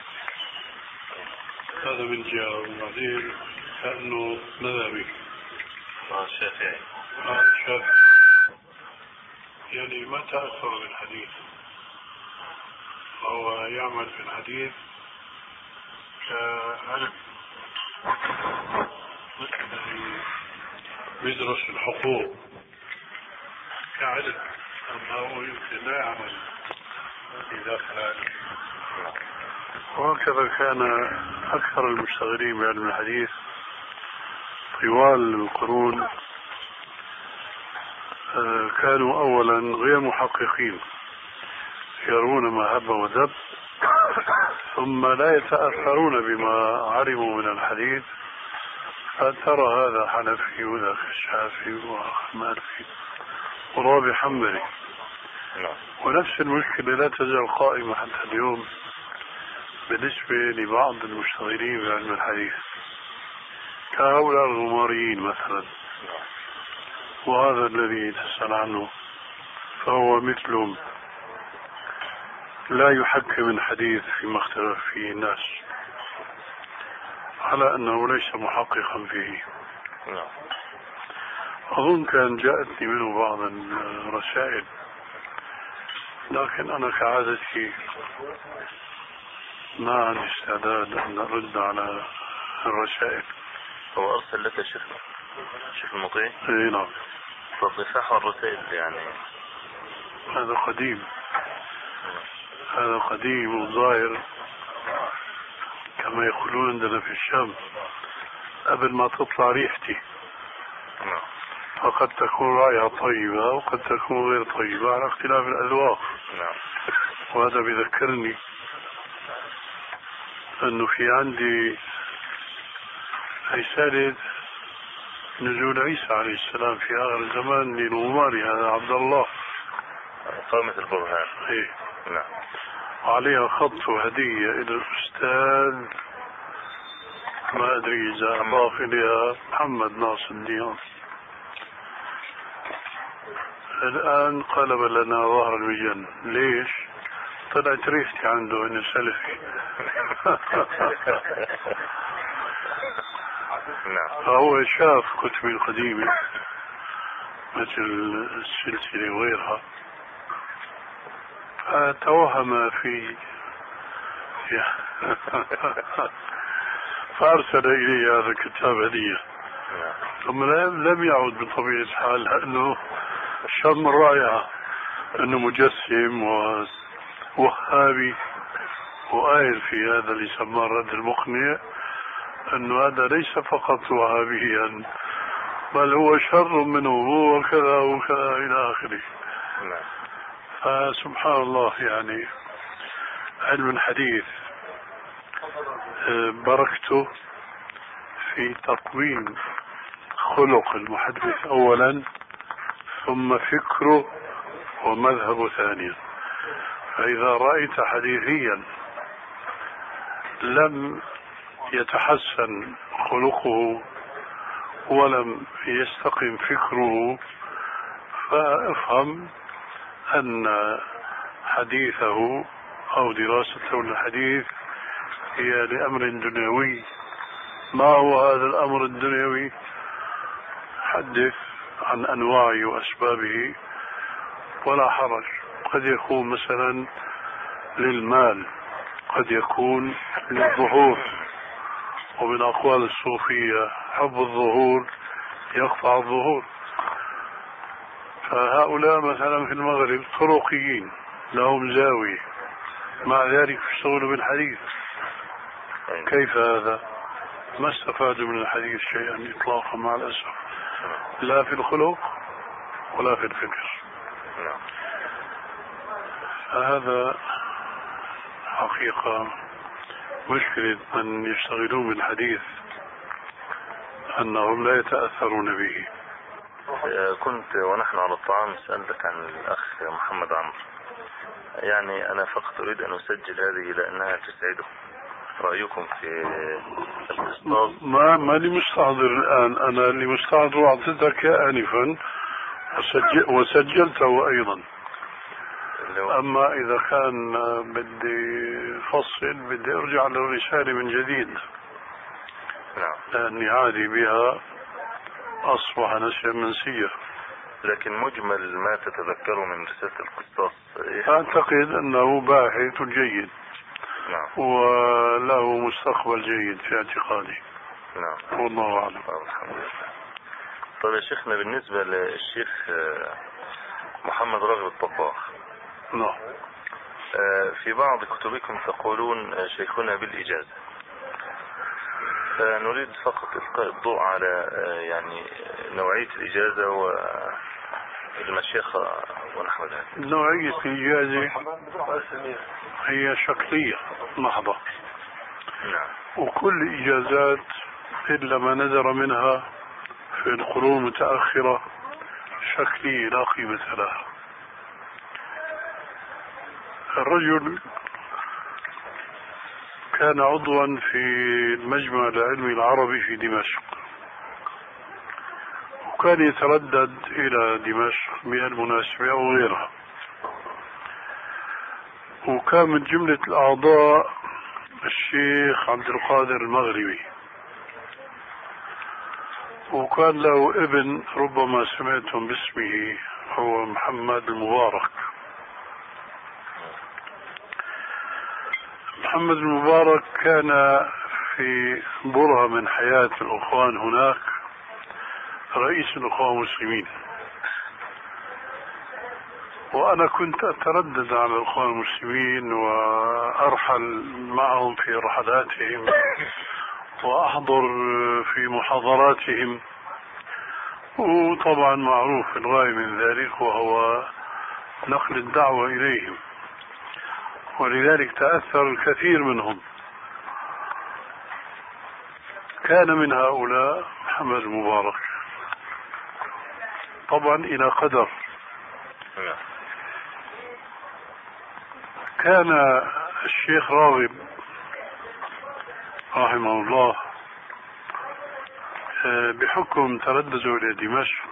هذا من جهة، وبعدين كأنه مذهبي. آه شافعي. آه شافعي، يعني ما تأثر بالحديث، فهو يعمل في الحديث كعلم، يدرس الحقوق كعلم، أما هو يمكن لا يعمل في داخل العلم. وهكذا كان أكثر المشتغلين بعلم الحديث طوال القرون، كانوا أولا غير محققين، يرون ما هب ودب، ثم لا يتأثرون بما علموا من الحديث، فترى هذا حنفي وذاك الشافعي ومالكي ورابي حنبلي. ونفس المشكلة لا تزال قائمة حتى اليوم بالنسبة لبعض المشتغلين بعلم الحديث كهؤلاء الغماريين مثلا، وهذا الذي تسأل عنه فهو مثلهم، لا يحكم الحديث فيما اختلف فيه الناس على أنه ليس محققا فيه. أظن كان جاءتني منه بعض الرسائل، لكن أنا كعادتي ما عندي استعداد أن أرد على الرسائل. هو أرسل لك شيخ شيخ المطيع؟ اي نعم. فالصفاح والرسائل يعني هذا قديم، هذا قديم وظاهر كما يقولون عندنا في الشام قبل ما تطلع ريحتي. فقد تكون رائحة طيبة وقد تكون غير طيبة على اختلاف الأذواق. وهذا بذكرني أنه في عندي رسالة نزول عيسى عليه السلام في آخر الزمان للغماري هذا عبد الله قامة البرهان. إيه. نعم. وعليها خط هدية إلى الأستاذ ما أدري إذا أضاف إليها محمد ناصر الديان. الآن قلب لنا ظهر المجن. ليش؟ طلعت ريحتي عنده إنه سلفي. فهو شاف كتبي القديمة مثل السلسلة وغيرها، فتوهم في فأرسل إلي هذا الكتاب هدية، ثم لم يعد بطبيعة الحال لأنه شم الرائعة أنه مجسم ووهابي، وقايل في هذا اللي سماه الرد المقنع أنه هذا ليس فقط وهابيا بل هو شر منه هو وكذا وكذا إلى آخره. فسبحان الله، يعني علم الحديث بركته في تقويم خلق المحدث أولا، ثم فكره ومذهبه ثانيا. فإذا رأيت حديثيا لم يتحسن خلقه ولم يستقم فكره، فافهم أن حديثه أو دراسته للحديث هي لأمر دنيوي. ما هو هذا الأمر الدنيوي؟ حدث عن أنواعه وأسبابه ولا حرج. قد يكون مثلا للمال، قد يكون للظهور، ومن أقوال الصوفية حب الظهور يقطع الظهور. فهؤلاء مثلا في المغرب طرقيين لهم زاوية، مع ذلك يشتغلوا بالحديث. كيف هذا؟ ما استفادوا من الحديث شيئا إطلاقا مع الأسف، لا في الخلق ولا في الفكر. فهذا حقيقة مشكلة من يشتغلون بالحديث أنهم لا يتأثرون به. كنت ونحن على الطعام سألتك عن الأخ محمد عمرو، يعني أنا فقط أريد أن أسجل هذه لأنها تسعده. رأيكم في الاستاذ؟ ما ما لي مستحضر الآن، أنا اللي مستحضر أعطيتك آنفا وسجل وسجلته أيضا. أما إذا كان بدي فصل بدي أرجع للرسالة من جديد. نعم. لأني عادي بها أصبح نسيا منسيا. لكن مجمل ما تتذكره من رسالة القصاص إيه؟ أعتقد أنه باحث جيد. نعم. وله مستقبل جيد في اعتقادي. نعم. والله أعلم. الحمد لله. طيب يا شيخنا، بالنسبة للشيخ محمد راغب الطباخ، نعم، في بعض كتبكم تقولون شيخنا بالإجازة، فنريد فقط إلقاء الضوء على يعني نوعية الإجازة والمشيخة ونحو ذلك. نوعية الإجازة هي شكلية محضة. نعم. وكل إجازات إلا ما نذر منها في القرون المتأخرة شكلية لا قيمة لها. الرجل كان عضوا في المجمع العلمي العربي في دمشق، وكان يتردد إلى دمشق بهالمناسبة أو غيرها، وكان من جملة الأعضاء الشيخ عبد القادر المغربي، وكان له ابن ربما سمعتم باسمه هو محمد المبارك. محمد المبارك كان في برهة من حياة الأخوان هناك رئيس الأخوان المسلمين، وأنا كنت أتردد على الأخوان المسلمين وأرحل معهم في رحلاتهم وأحضر في محاضراتهم، وطبعا معروف الغاية من ذلك وهو نقل الدعوة إليهم، ولذلك تأثر الكثير منهم. كان من هؤلاء محمد المبارك، طبعا إلى قدر. كان الشيخ راغب رحمه الله بحكم تردده إلى دمشق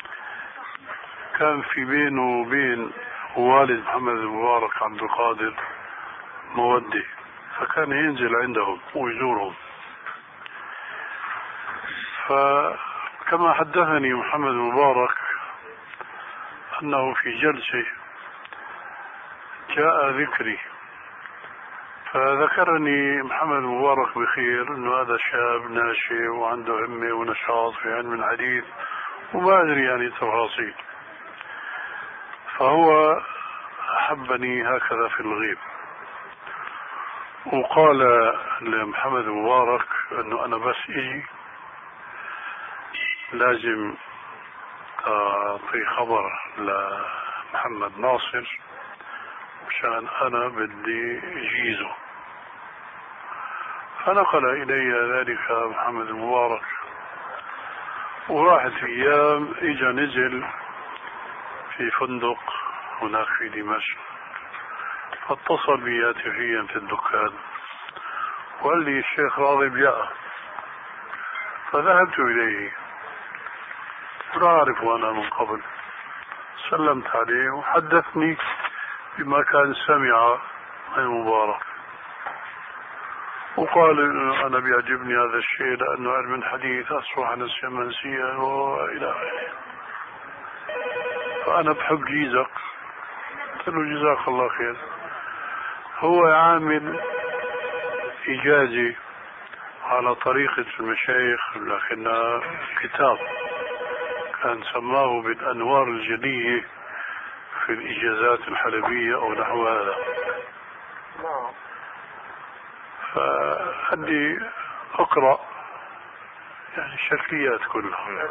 كان في بينه وبين والد محمد المبارك عبد القادر مودة، فكان ينزل عندهم ويزورهم. فكما حدثني محمد المبارك أنه في جلسة جاء ذكري فذكرني محمد المبارك بخير، أنه هذا شاب ناشئ وعنده همة ونشاط في علم الحديث وما أدري يعني تفاصيل، فهو أحبني هكذا في الغيب، وقال لمحمد المبارك أنه أنا بس إجي لازم أعطي خبر لمحمد ناصر مشان أنا بدي أجيزه. فنقل إلي ذلك محمد المبارك، وراحت أيام إجا نزل في فندق هناك في دمشق، فاتصل بي هاتفيا في الدكان وقال لي الشيخ راغب جاء، فذهبت إليه لا أعرفه أنا من قبل، سلمت عليه وحدثني بما كان سمع عن مبارك، وقال أنا بيعجبني هذا الشيء لأنه علم الحديث أصبح نسيا منسيا وإلى آخره. فأنا بحب جيزك، قلت له جزاك الله خير. هو عامل إجازة على طريقة المشايخ، لكنها كتاب كان سماه بالأنوار الجلية في الإجازات الحلبية أو نحو هذا. فعندي أقرأ يعني الشكليات كلها.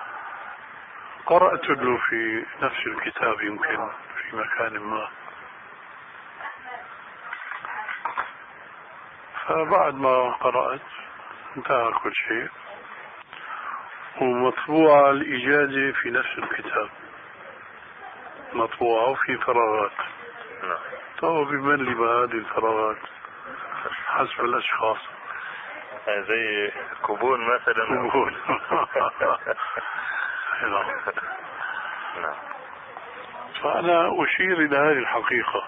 قرأت له في نفس الكتاب يمكن في مكان ما. فبعد ما قرأت انتهى كل شيء، ومطبوعة الإجازة في نفس الكتاب، مطبوعة وفي فراغات. طبعا بمن بهذه الفراغات حسب الأشخاص، زي كوبون مثلا. كوبون. نعم. فأنا أشير إلى هذه الحقيقة،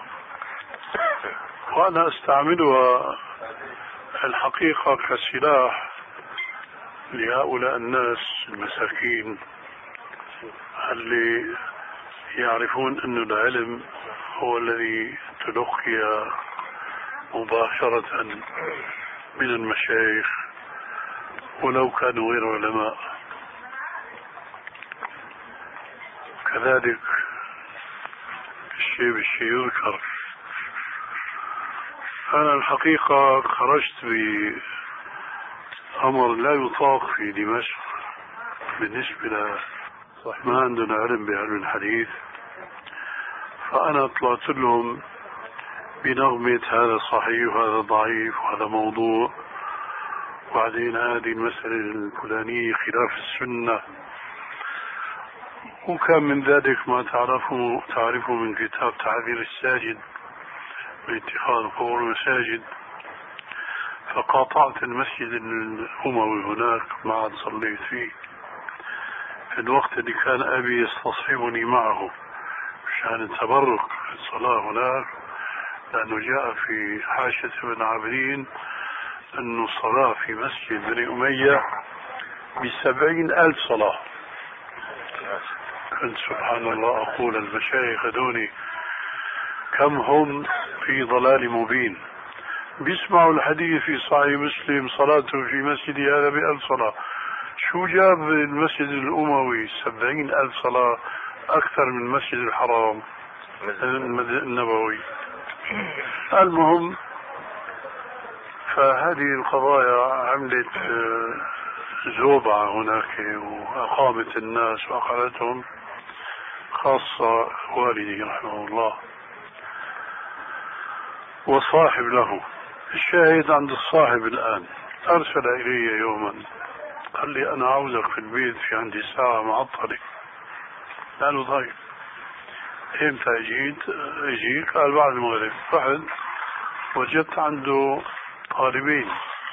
وأنا أستعملها الحقيقة كسلاح لهؤلاء الناس المساكين اللي يعرفون أن العلم هو الذي تلقي مباشرة من المشايخ ولو كانوا غير علماء. كذلك الشيء بالشيء يذكر. أنا الحقيقة خرجت بأمر لا يطاق في دمشق بالنسبة ل ما عندنا علم بعلم الحديث، فأنا طلعت لهم بنغمة هذا صحيح وهذا ضعيف وهذا موضوع، وبعدين هذه المسألة الفلانية خلاف السنة. وكان من ذلك ما تعرفوا تعرفوا من كتاب تعذير الساجد من اتخاذ القبور مساجد. فقاطعت المسجد الأموي هناك، ما عاد صليت فيه في الوقت اللي كان أبي يستصحبني معه مشان التبرك في الصلاة هناك، لأنه جاء في حاشية ابن عابدين أنه الصلاة في مسجد بني أمية بسبعين ألف صلاة. كنت سبحان الله أقول المشايخ دوني كم هم في ضلال مبين، بيسمعوا الحديث في صحيح مسلم صلاته في مسجد هذا بألف صلاة، شو جاب المسجد الأموي سبعين ألف صلاة أكثر من المسجد الحرام النبوي. المهم، فهذه القضايا عملت زوبعة هناك وأقامت الناس وأقعدتهم، خاصة والدي رحمه الله وصاحب له. الشاهد عند الصاحب الآن أرسل إلي يوما قال لي أنا عاوزك في البيت، في عندي ساعة معطلة. قالوا طيب امتى جيت؟ اجيك؟ قال بعد المغرب. رحت وجدت عنده طالبين،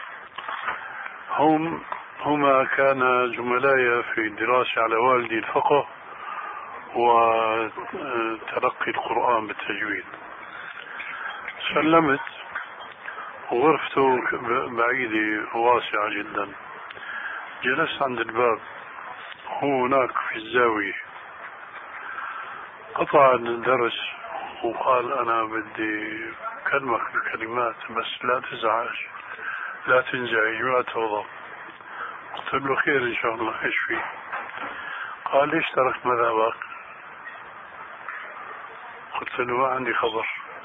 هم هما كان زملاء في الدراسة على والدي الفقه وتلقي القرآن بالتجويد. سلمت وغرفته بعيدة واسعة جدا، جلست عند الباب، هو هناك في الزاوية. قطع الدرس وقال أنا بدي أكلمك بكلمات بس لا تزعج لا تنزعج ولا تغضب. قلت له خير إن شاء الله، إيش فيه؟ قال ليش تركت مذهبك؟ قلت له ما عندي خبر.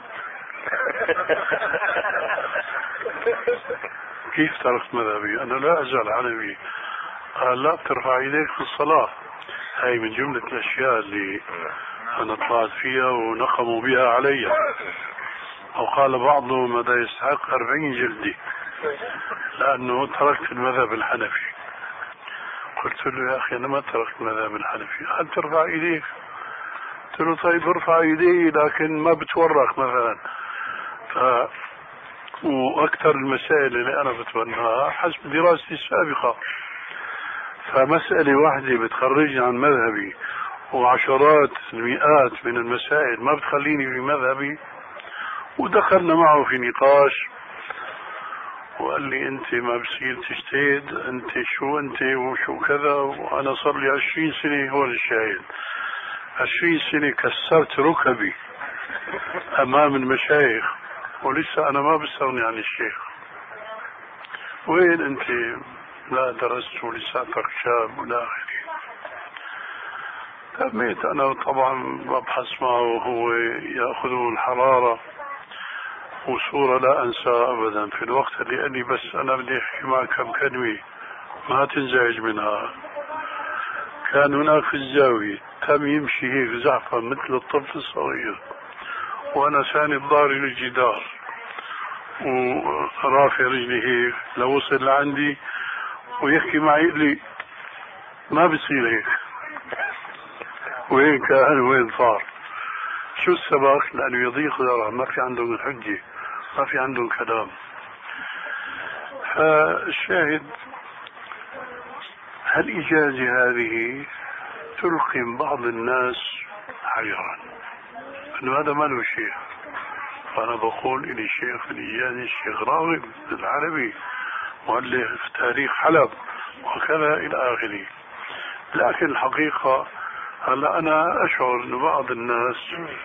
كيف تركت مذهبي؟ أنا لا أزال عنبي. قال لا ترفع يديك في الصلاة، هاي من جملة الأشياء اللي أنا طلعت فيها ونقموا بها علي. أو قال بعضهم ماذا يستحق أربعين جلدي لأنه تركت المذهب الحنفي. قلت له يا أخي أنا ما تركت المذهب الحنفي. قال ترفع إيديك. قلت له طيب ارفع إيدي لكن ما بتورق مثلا. ف وأكثر المسائل اللي أنا بتبناها حسب دراستي السابقة، فمسألة واحدة بتخرجني عن مذهبي وعشرات المئات من المسائل ما بتخليني في مذهبي. ودخلنا معه في نقاش وقال لي أنت ما بصير تجتهد، أنت شو أنت وشو كذا. وأنا صار لي عشرين سنة، هو الشاهد، عشرين سنة كسرت ركبي أمام المشايخ ولسه أنا ما بستغني عن الشيخ. وين أنت لا درست ولساتك شاب ولا آخره. تميت أنا طبعا ببحث معه وهو يأخذ الحرارة، وصورة لا أنسى أبدا في الوقت اللي أني بس أنا بدي أحكي معك كم كلمة ما تنزعج منها. كان هناك في الزاوية تم يمشي هيك زعفة مثل الطفل الصغير، وأنا ساند ظهري للجدار ورافع رجلي هيك لوصل لعندي ويحكي معي لي ما بصير هيك، وين كان وين صار. شو السبب؟ لأنه يضيق ذرع، ما في عندهم الحجة، ما في عندهم كلام. فالشاهد هالإجازة هذه تلقي بعض الناس حجرا أنه هذا ما له شيء. فأنا بقول إلي شيخ في الإجازة الشيخ راغب العربي مؤلف تاريخ حلب وكذا إلى آخره. لكن الحقيقة هلا أنا أشعر أن بعض الناس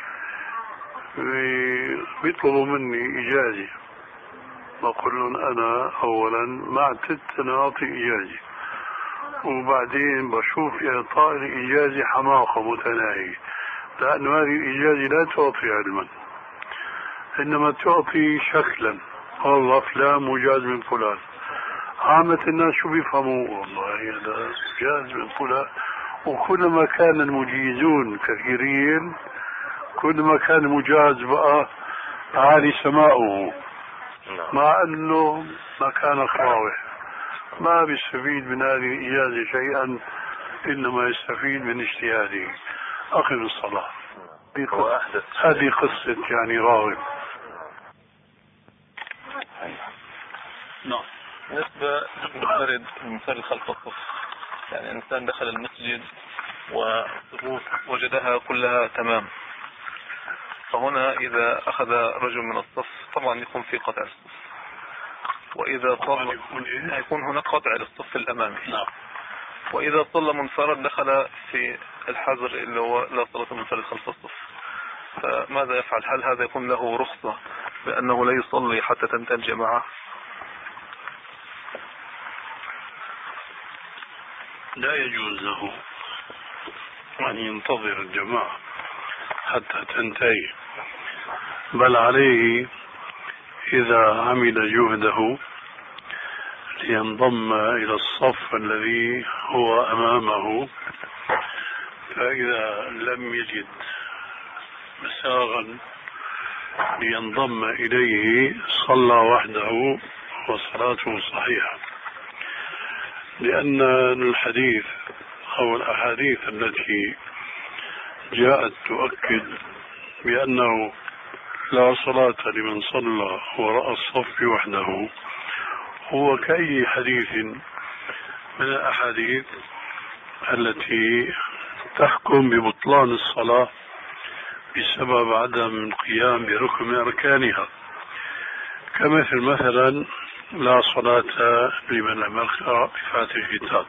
بيطلبوا مني إجازة، بقول لهم أنا أولا ما اعتدت أن أعطي إجازة، وبعدين بشوف إعطاء الإجازة حماقة متناهية، لأن هذه الإجازة لا تعطي علما، إنما تعطي شكلا. والله فلان مجاز من فلان. عامة الناس شو بيفهموا؟ والله هذا مجاز من فلان. وكلما كان المجيزون كثيرين كلما كان المجاز بقى عالي سماؤه، مع أنه ما كان خاوه. ما بيستفيد من هذه الإجازة شيئا، إنما يستفيد من اجتهاده. أقم الصلاة. هذه قصة يعني راغب. نعم. بالنسبة للمنفرد المنفرد خلف الصف، يعني إنسان دخل المسجد والصفوف وجدها كلها تمام، فهنا إذا أخذ رجل من الصف طبعا يكون في قطع الصف، وإذا صلى يكون هناك قطع للصف الأمامي. وإذا صلى منفرد دخل في الحجر اللي هو لا صلاة المنفرد خلف الصف، فماذا يفعل؟ هل هذا يكون له رخصة بأنه لا يصلي حتى تنتهي الجماعة؟ لا يجوز له أن ينتظر الجماعة حتى تنتهي، بل عليه إذا عمل جهده لينضم إلى الصف الذي هو أمامه، فإذا لم يجد مساغا لينضم إليه صلى وحده وصلاته صحيحة. لأن الحديث أو الأحاديث التي جاءت تؤكد بأنه لا صلاة لمن صلى وراء الصف وحده هو كأي حديث من الأحاديث التي تحكم ببطلان الصلاة بسبب عدم القيام بركن من أركانها، كمثل مثلا لا صلاة لمن لم يقرأ بفاتحة الكتاب.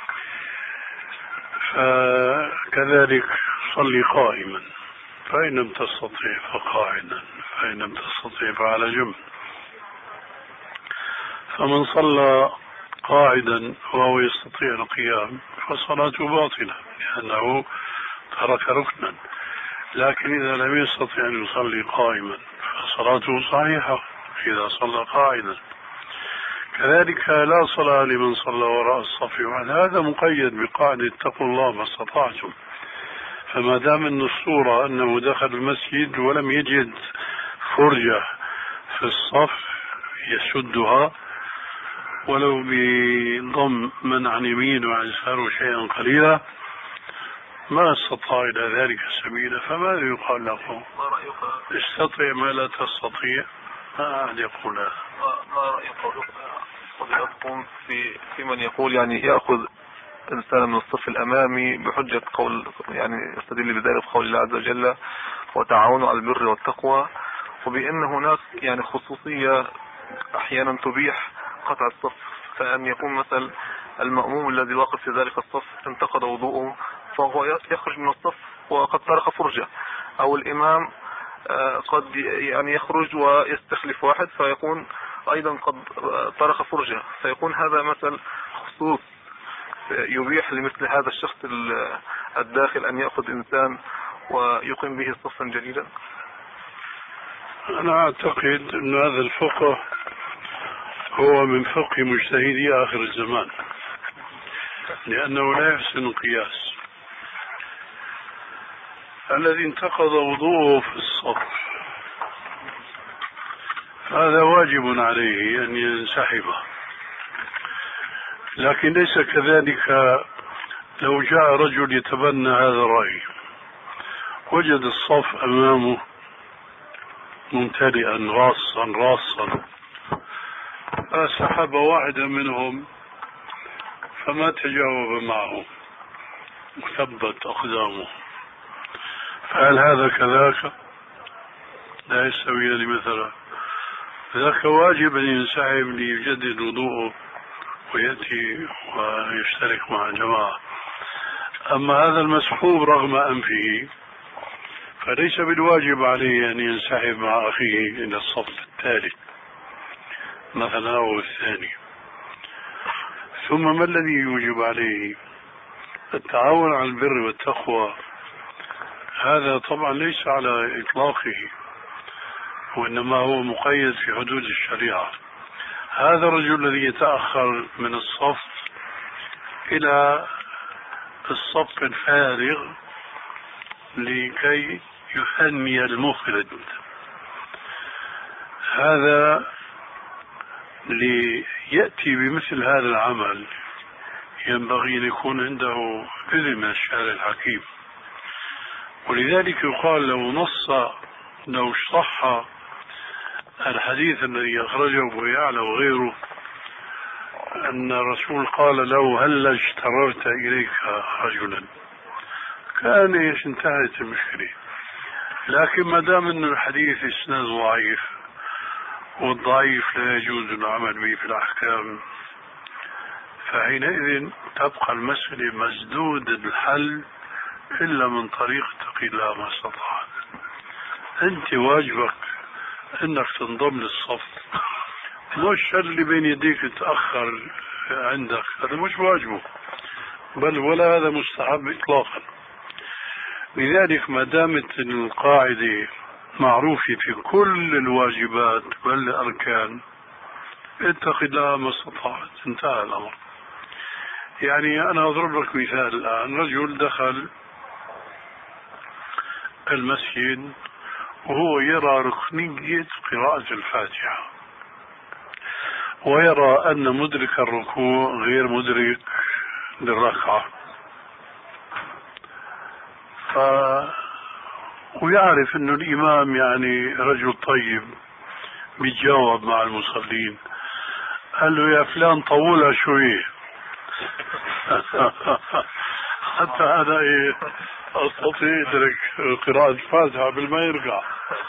فكذلك صلي قائما، فإن لم تستطيع فقاعدا، فإن لم تستطيع فعلى جنب. فمن صلى قاعدا وهو يستطيع القيام فصلاته باطلة لأنه ترك ركنا، لكن إذا لم يستطيع أن يصلي قائما فصلاته صحيحة إذا صلى قاعدا. كذلك لا صلاة لمن صلى وراء الصف وحده، هذا مقيد بقاعدة اتقوا الله ما استطعتم. فما دام أن الصورة أنه دخل المسجد ولم يجد فرجة في الصف يسدها ولو بضم من عن يمين وعن يساره شيئا قليلا ما استطاع إلى ذلك سبيلا، فماذا يقال له؟ استطيع ما لا تستطيع، ما أحد يقول هذا. ما رأيك قد في في من يقول يعني يأخذ إنسان من الصف الأمامي بحجة قول، يعني يستدل بذلك قول الله عز وجل وتعاونوا على البر والتقوى، وبأن هناك يعني خصوصية أحيانا تبيح قطع الصف، فأن يكون مثل المأموم الذي واقف في ذلك الصف انتقد وضوءه فهو يخرج من الصف وقد ترك فرجة، أو الإمام قد يعني يخرج ويستخلف واحد فيكون الصف أيضا قد طرق فرجة، فيكون هذا مثل خصوص يبيح لمثل هذا الشخص الداخل أن يأخذ إنسان ويقيم به صفا جديدا؟ أنا أعتقد أن هذا الفقه هو من فقه مجتهدي آخر الزمان، لأنه لا يحسن القياس. الذي انتقض وضوءه في الصف هذا واجب عليه أن ينسحب، لكن ليس كذلك لو جاء رجل يتبنى هذا الرأي وجد الصف أمامه ممتلئا راصا راصا، فسحب واحدا منهم فما تجاوب معه وثبت أقدامه، فهل هذا كذاك؟ لا يستويان مثلا. ذاك واجب أن ينسحب ليجدد وضوءه ويأتي ويشترك مع الجماعة. أما هذا المسحوب رغم أنفه فليس بالواجب عليه أن ينسحب مع أخيه إلى الصف الثالث مثلا أو الثاني. ثم ما الذي يوجب عليه؟ التعاون على البر والتقوى، هذا طبعا ليس على إطلاقه، وإنما هو مقيد في حدود الشريعة. هذا الرجل الذي يتأخر من الصف إلى الصف الفارغ لكي يهني المفرد، هذا ليأتي بمثل هذا العمل ينبغي أن يكون عنده إذن من الشارع الحكيم. ولذلك يقال لو نص لو صح الحديث الذي أخرجه أبو يعلى وغيره أن الرسول قال له هل اشتررت إليك رجلا، كان انتهت المشكلة. لكن ما دام أن الحديث إسناد ضعيف، والضعيف لا يجوز العمل به في الأحكام، فحينئذ تبقى المسألة مسدود الحل إلا من طريق اتق الله ما استطعت. أنت واجبك أنك تنضم للصف، مش اللي بين يديك تأخر عندك، هذا مش واجبه، بل ولا هذا مستحب إطلاقا. لذلك ما دامت القاعدة معروفة في كل الواجبات بل الأركان، اتق الله ما استطعت، انتهى الأمر. يعني أنا أضرب لك مثال الآن، رجل دخل المسجد وهو يرى ركنية قراءة الفاتحة، ويرى أن مدرك الركوع غير مدرك للركعة، ف ويعرف أنه الإمام يعني رجل طيب بيتجاوب مع المصلين، قال له يا فلان طولها شوية حتى أنا إيه أستطيع أدرك قراءة الفاتحة قبل ما يرجع.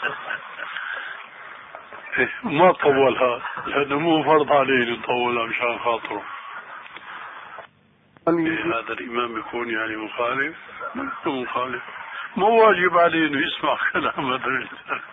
ما طولها لأنه مو فرض عليه يطولها مشان خاطره. هذا الإمام يكون يعني مخالف؟ مو مخالف، مو واجب عليه إنه يسمع كلام هذا الإنسان.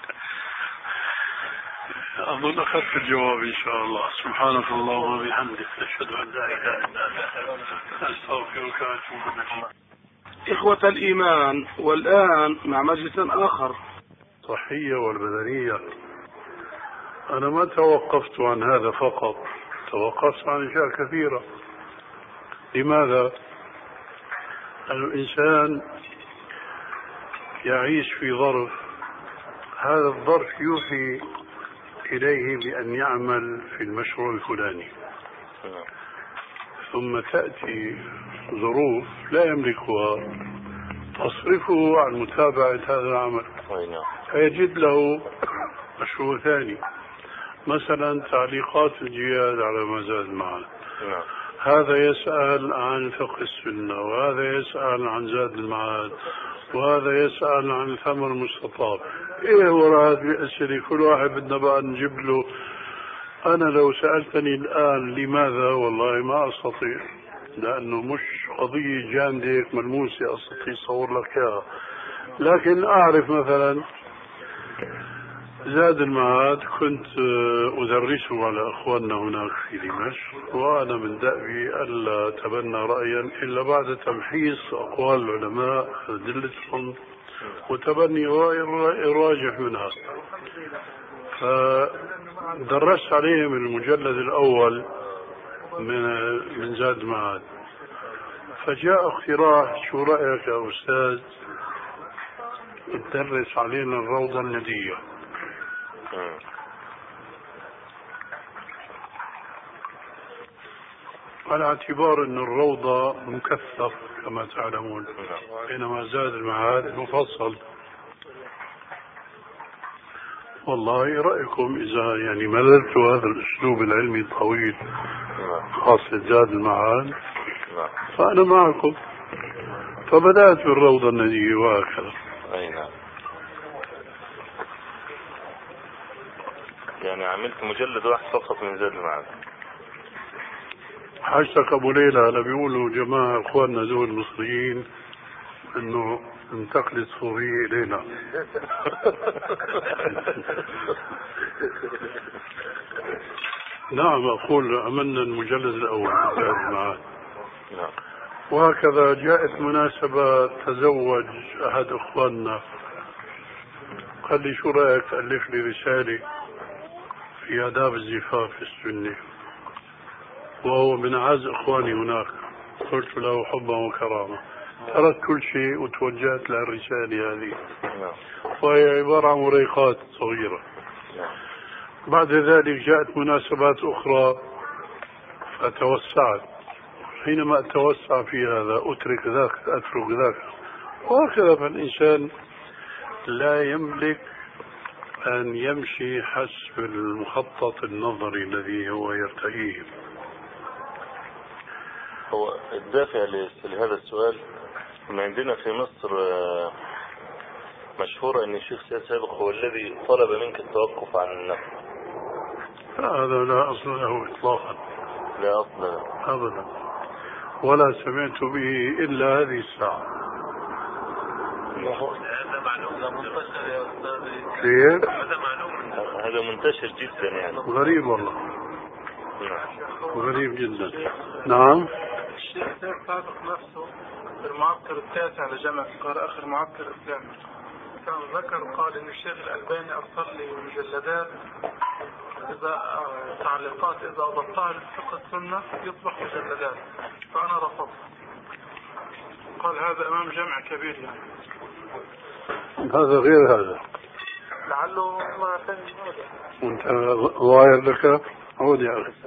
أظن أخذت الجواب إن شاء الله. سبحانك اللهم وبحمدك، أشهد أن لا إله إلا أنت، أستغفرك وأتوب إليك. إخوة الإيمان، والآن مع مجلس آخر. الصحية والبدنية، أنا ما توقفت عن هذا فقط، توقفت عن أشياء كثيرة. لماذا؟ الإنسان يعيش في ظرف، هذا الظرف يوحي إليه بأن يعمل في المشروع الفلاني، ثم تأتي ظروف لا يملكها تصرفه عن متابعة هذا العمل، فيجد له مشروع ثاني، مثلا تعليقات الجهاد على ما زاد معنا. هذا يسأل عن فقه السنة، وهذا يسأل عن زاد المعاد، وهذا يسأل عن الثمر المستطاب. ايه وراء هذه الأسئلة كل واحد بدنا بقى نجيب له. أنا لو سألتني الآن لماذا، والله ما أستطيع، لأنه مش قضية جامدة ملموسة أستطيع أصور لك إياها. لكن أعرف مثلا زاد المعاد كنت أدرسه على أخواننا هناك في دمشق، وأنا من دأبي ألا أتبنى رأيا إلا بعد تمحيص أقوال العلماء أدلتهم وتبني رأي الراجح منها. فدرست عليهم المجلد الأول من من زاد المعاد، فجاء اقتراح: شو رأيك يا أستاذ تدرس علينا الروضة الندية؟ على اعتبار أن الروضة مكثف كما تعلمون، بينما زاد المعاد مفصل. والله رأيكم إذا يعني مللتوا هذا الأسلوب العلمي الطويل خاصة زاد المعاد فأنا معكم. فبدأت بالروضة الندية وهكذا. أي نعم. يعني عملت مجلد واحد فقط من زاد المعاد. حاجتك أبو ليلى هلا بيقولوا جماعة إخواننا دول المصريين إنه انتقلت سوريا إلينا. نعم أقول عملنا المجلد الأول من زاد المعاد. وهكذا جاءت مناسبة تزوج أحد إخواننا، قال لي: شو رأيك تألف لي رسالة في آداب الزفاف السني؟ وهو من أعز إخواني هناك. قلت له حبا وكرامة، تركت كل شيء وتوجهت للرسالة هذه، وهي عبارة عن وريقات صغيرة. بعد ذلك جاءت مناسبات أخرى فتوسعت. حينما أتوسع في هذا أترك ذاك أترك ذاك، وهكذا. فالإنسان لا يملك أن يمشي حسب المخطط النظري الذي هو يرتئيه. هو الدافع لهذا السؤال ان عندنا في مصر مشهورة ان الشيخ سيد سابق هو الذي طلب منك التوقف عن النقل. هذا لا أصل له إطلاقا، لا أصل له أبدا، ولا سمعت به إلا هذه الساعة. هذا معلوم منتشر يا أستاذ. كيف؟ هذا معلوم هذا منتشر جدا يعني. غريب والله. نعم. غريب جدا. نعم. الشيخ سيد سابق نفسه في المعسكر التاسع لجامعة القاهرة، آخر معسكر إسلامي، كان ذكر قال إن الشيخ الألباني أرسل لي مجلدات إذا تعليقات إذا أضفتها لفقه السنة يصبح مجلدات، فأنا رفضت. قال هذا أمام جمع كبير يعني. هذا غير هذا. لعله ما فهم هذا. وانت ظاهر لك عود يا أخي.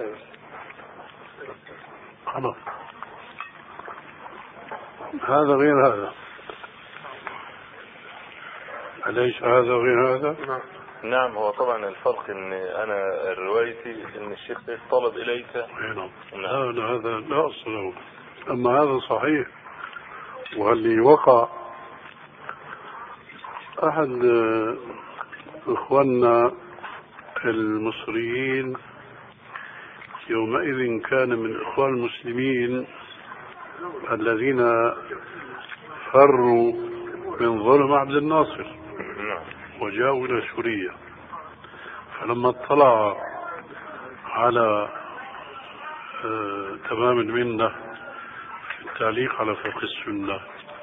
خلاص. هذا غير هذا. أليس هذا غير هذا؟ نعم. هو طبعا الفرق ان انا روايتي ان الشيخ طلب اليك. نعم. لا هذا لا أصل له. أما هذا صحيح. واللي وقع أحد إخواننا المصريين يومئذ كان من إخوان المسلمين الذين فروا من ظلم عبد الناصر وجاءوا إلى سوريا. فلما اطلع على آه تمام المنة في التعليق على فقه السنة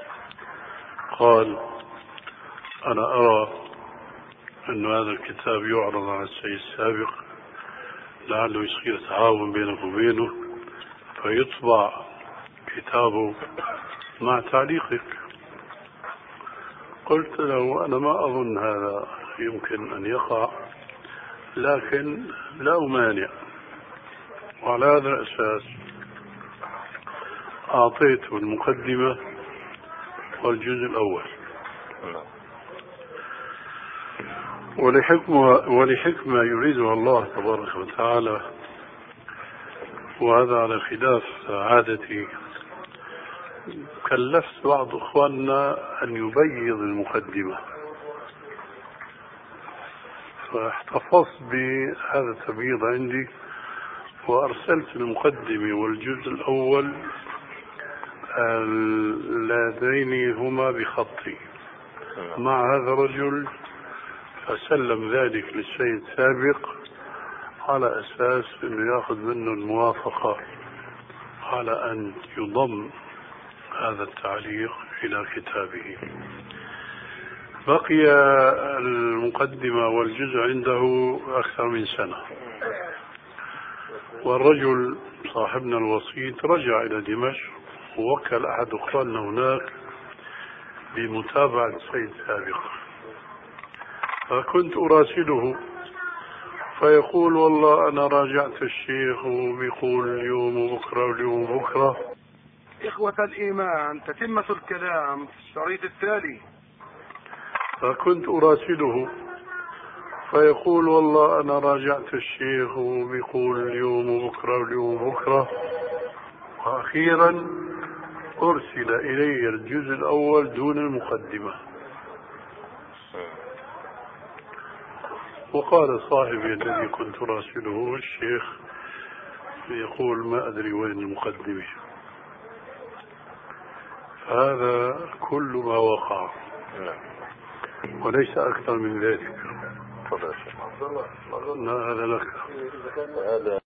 قال: أنا أرى أن هذا الكتاب يعرض على السيد السابق لعله يصير تعاون بينه وبينه فيطبع كتابه مع تعليقك. قلت له: أنا ما أظن هذا يمكن أن يقع، لكن لا أمانع. وعلى هذا الأساس أعطيته المقدمة والجزء الأول. ولحكمة, ولحكمة يريدها الله تبارك وتعالى، وهذا على خلاف عادتي، كلفت بعض إخواننا أن يبيض المقدمة، فاحتفظت بهذا التبييض عندي وأرسلت المقدمة والجزء الأول اللذين هما بخطي مع هذا الرجل فسلم ذلك للسيد سابق على أساس أنه يأخذ منه الموافقة على أن يضم هذا التعليق إلى كتابه. بقي المقدمة والجزء عنده أكثر من سنة، والرجل صاحبنا الوسيط رجع إلى دمشق ووكل أحد أخواننا هناك بمتابعة السيد سابق، فكنت أراسله فيقول والله أنا راجعت الشيخ وبيقول اليوم وبكرة واليوم وبكرة. إخوة الإيمان، تتمة الكلام في الشريط التالي. فكنت أراسله فيقول والله أنا راجعت الشيخ وبيقول اليوم وبكرة واليوم وبكرة. وأخيرا أرسل إلي الجزء الأول دون المقدمة، وقال صاحبي الذي كنت راسله الشيخ يقول ما أدري وين المقدمة. هذا كل ما وقع وليس أكثر من ذلك. تفضل يا شيخ. هذا لك.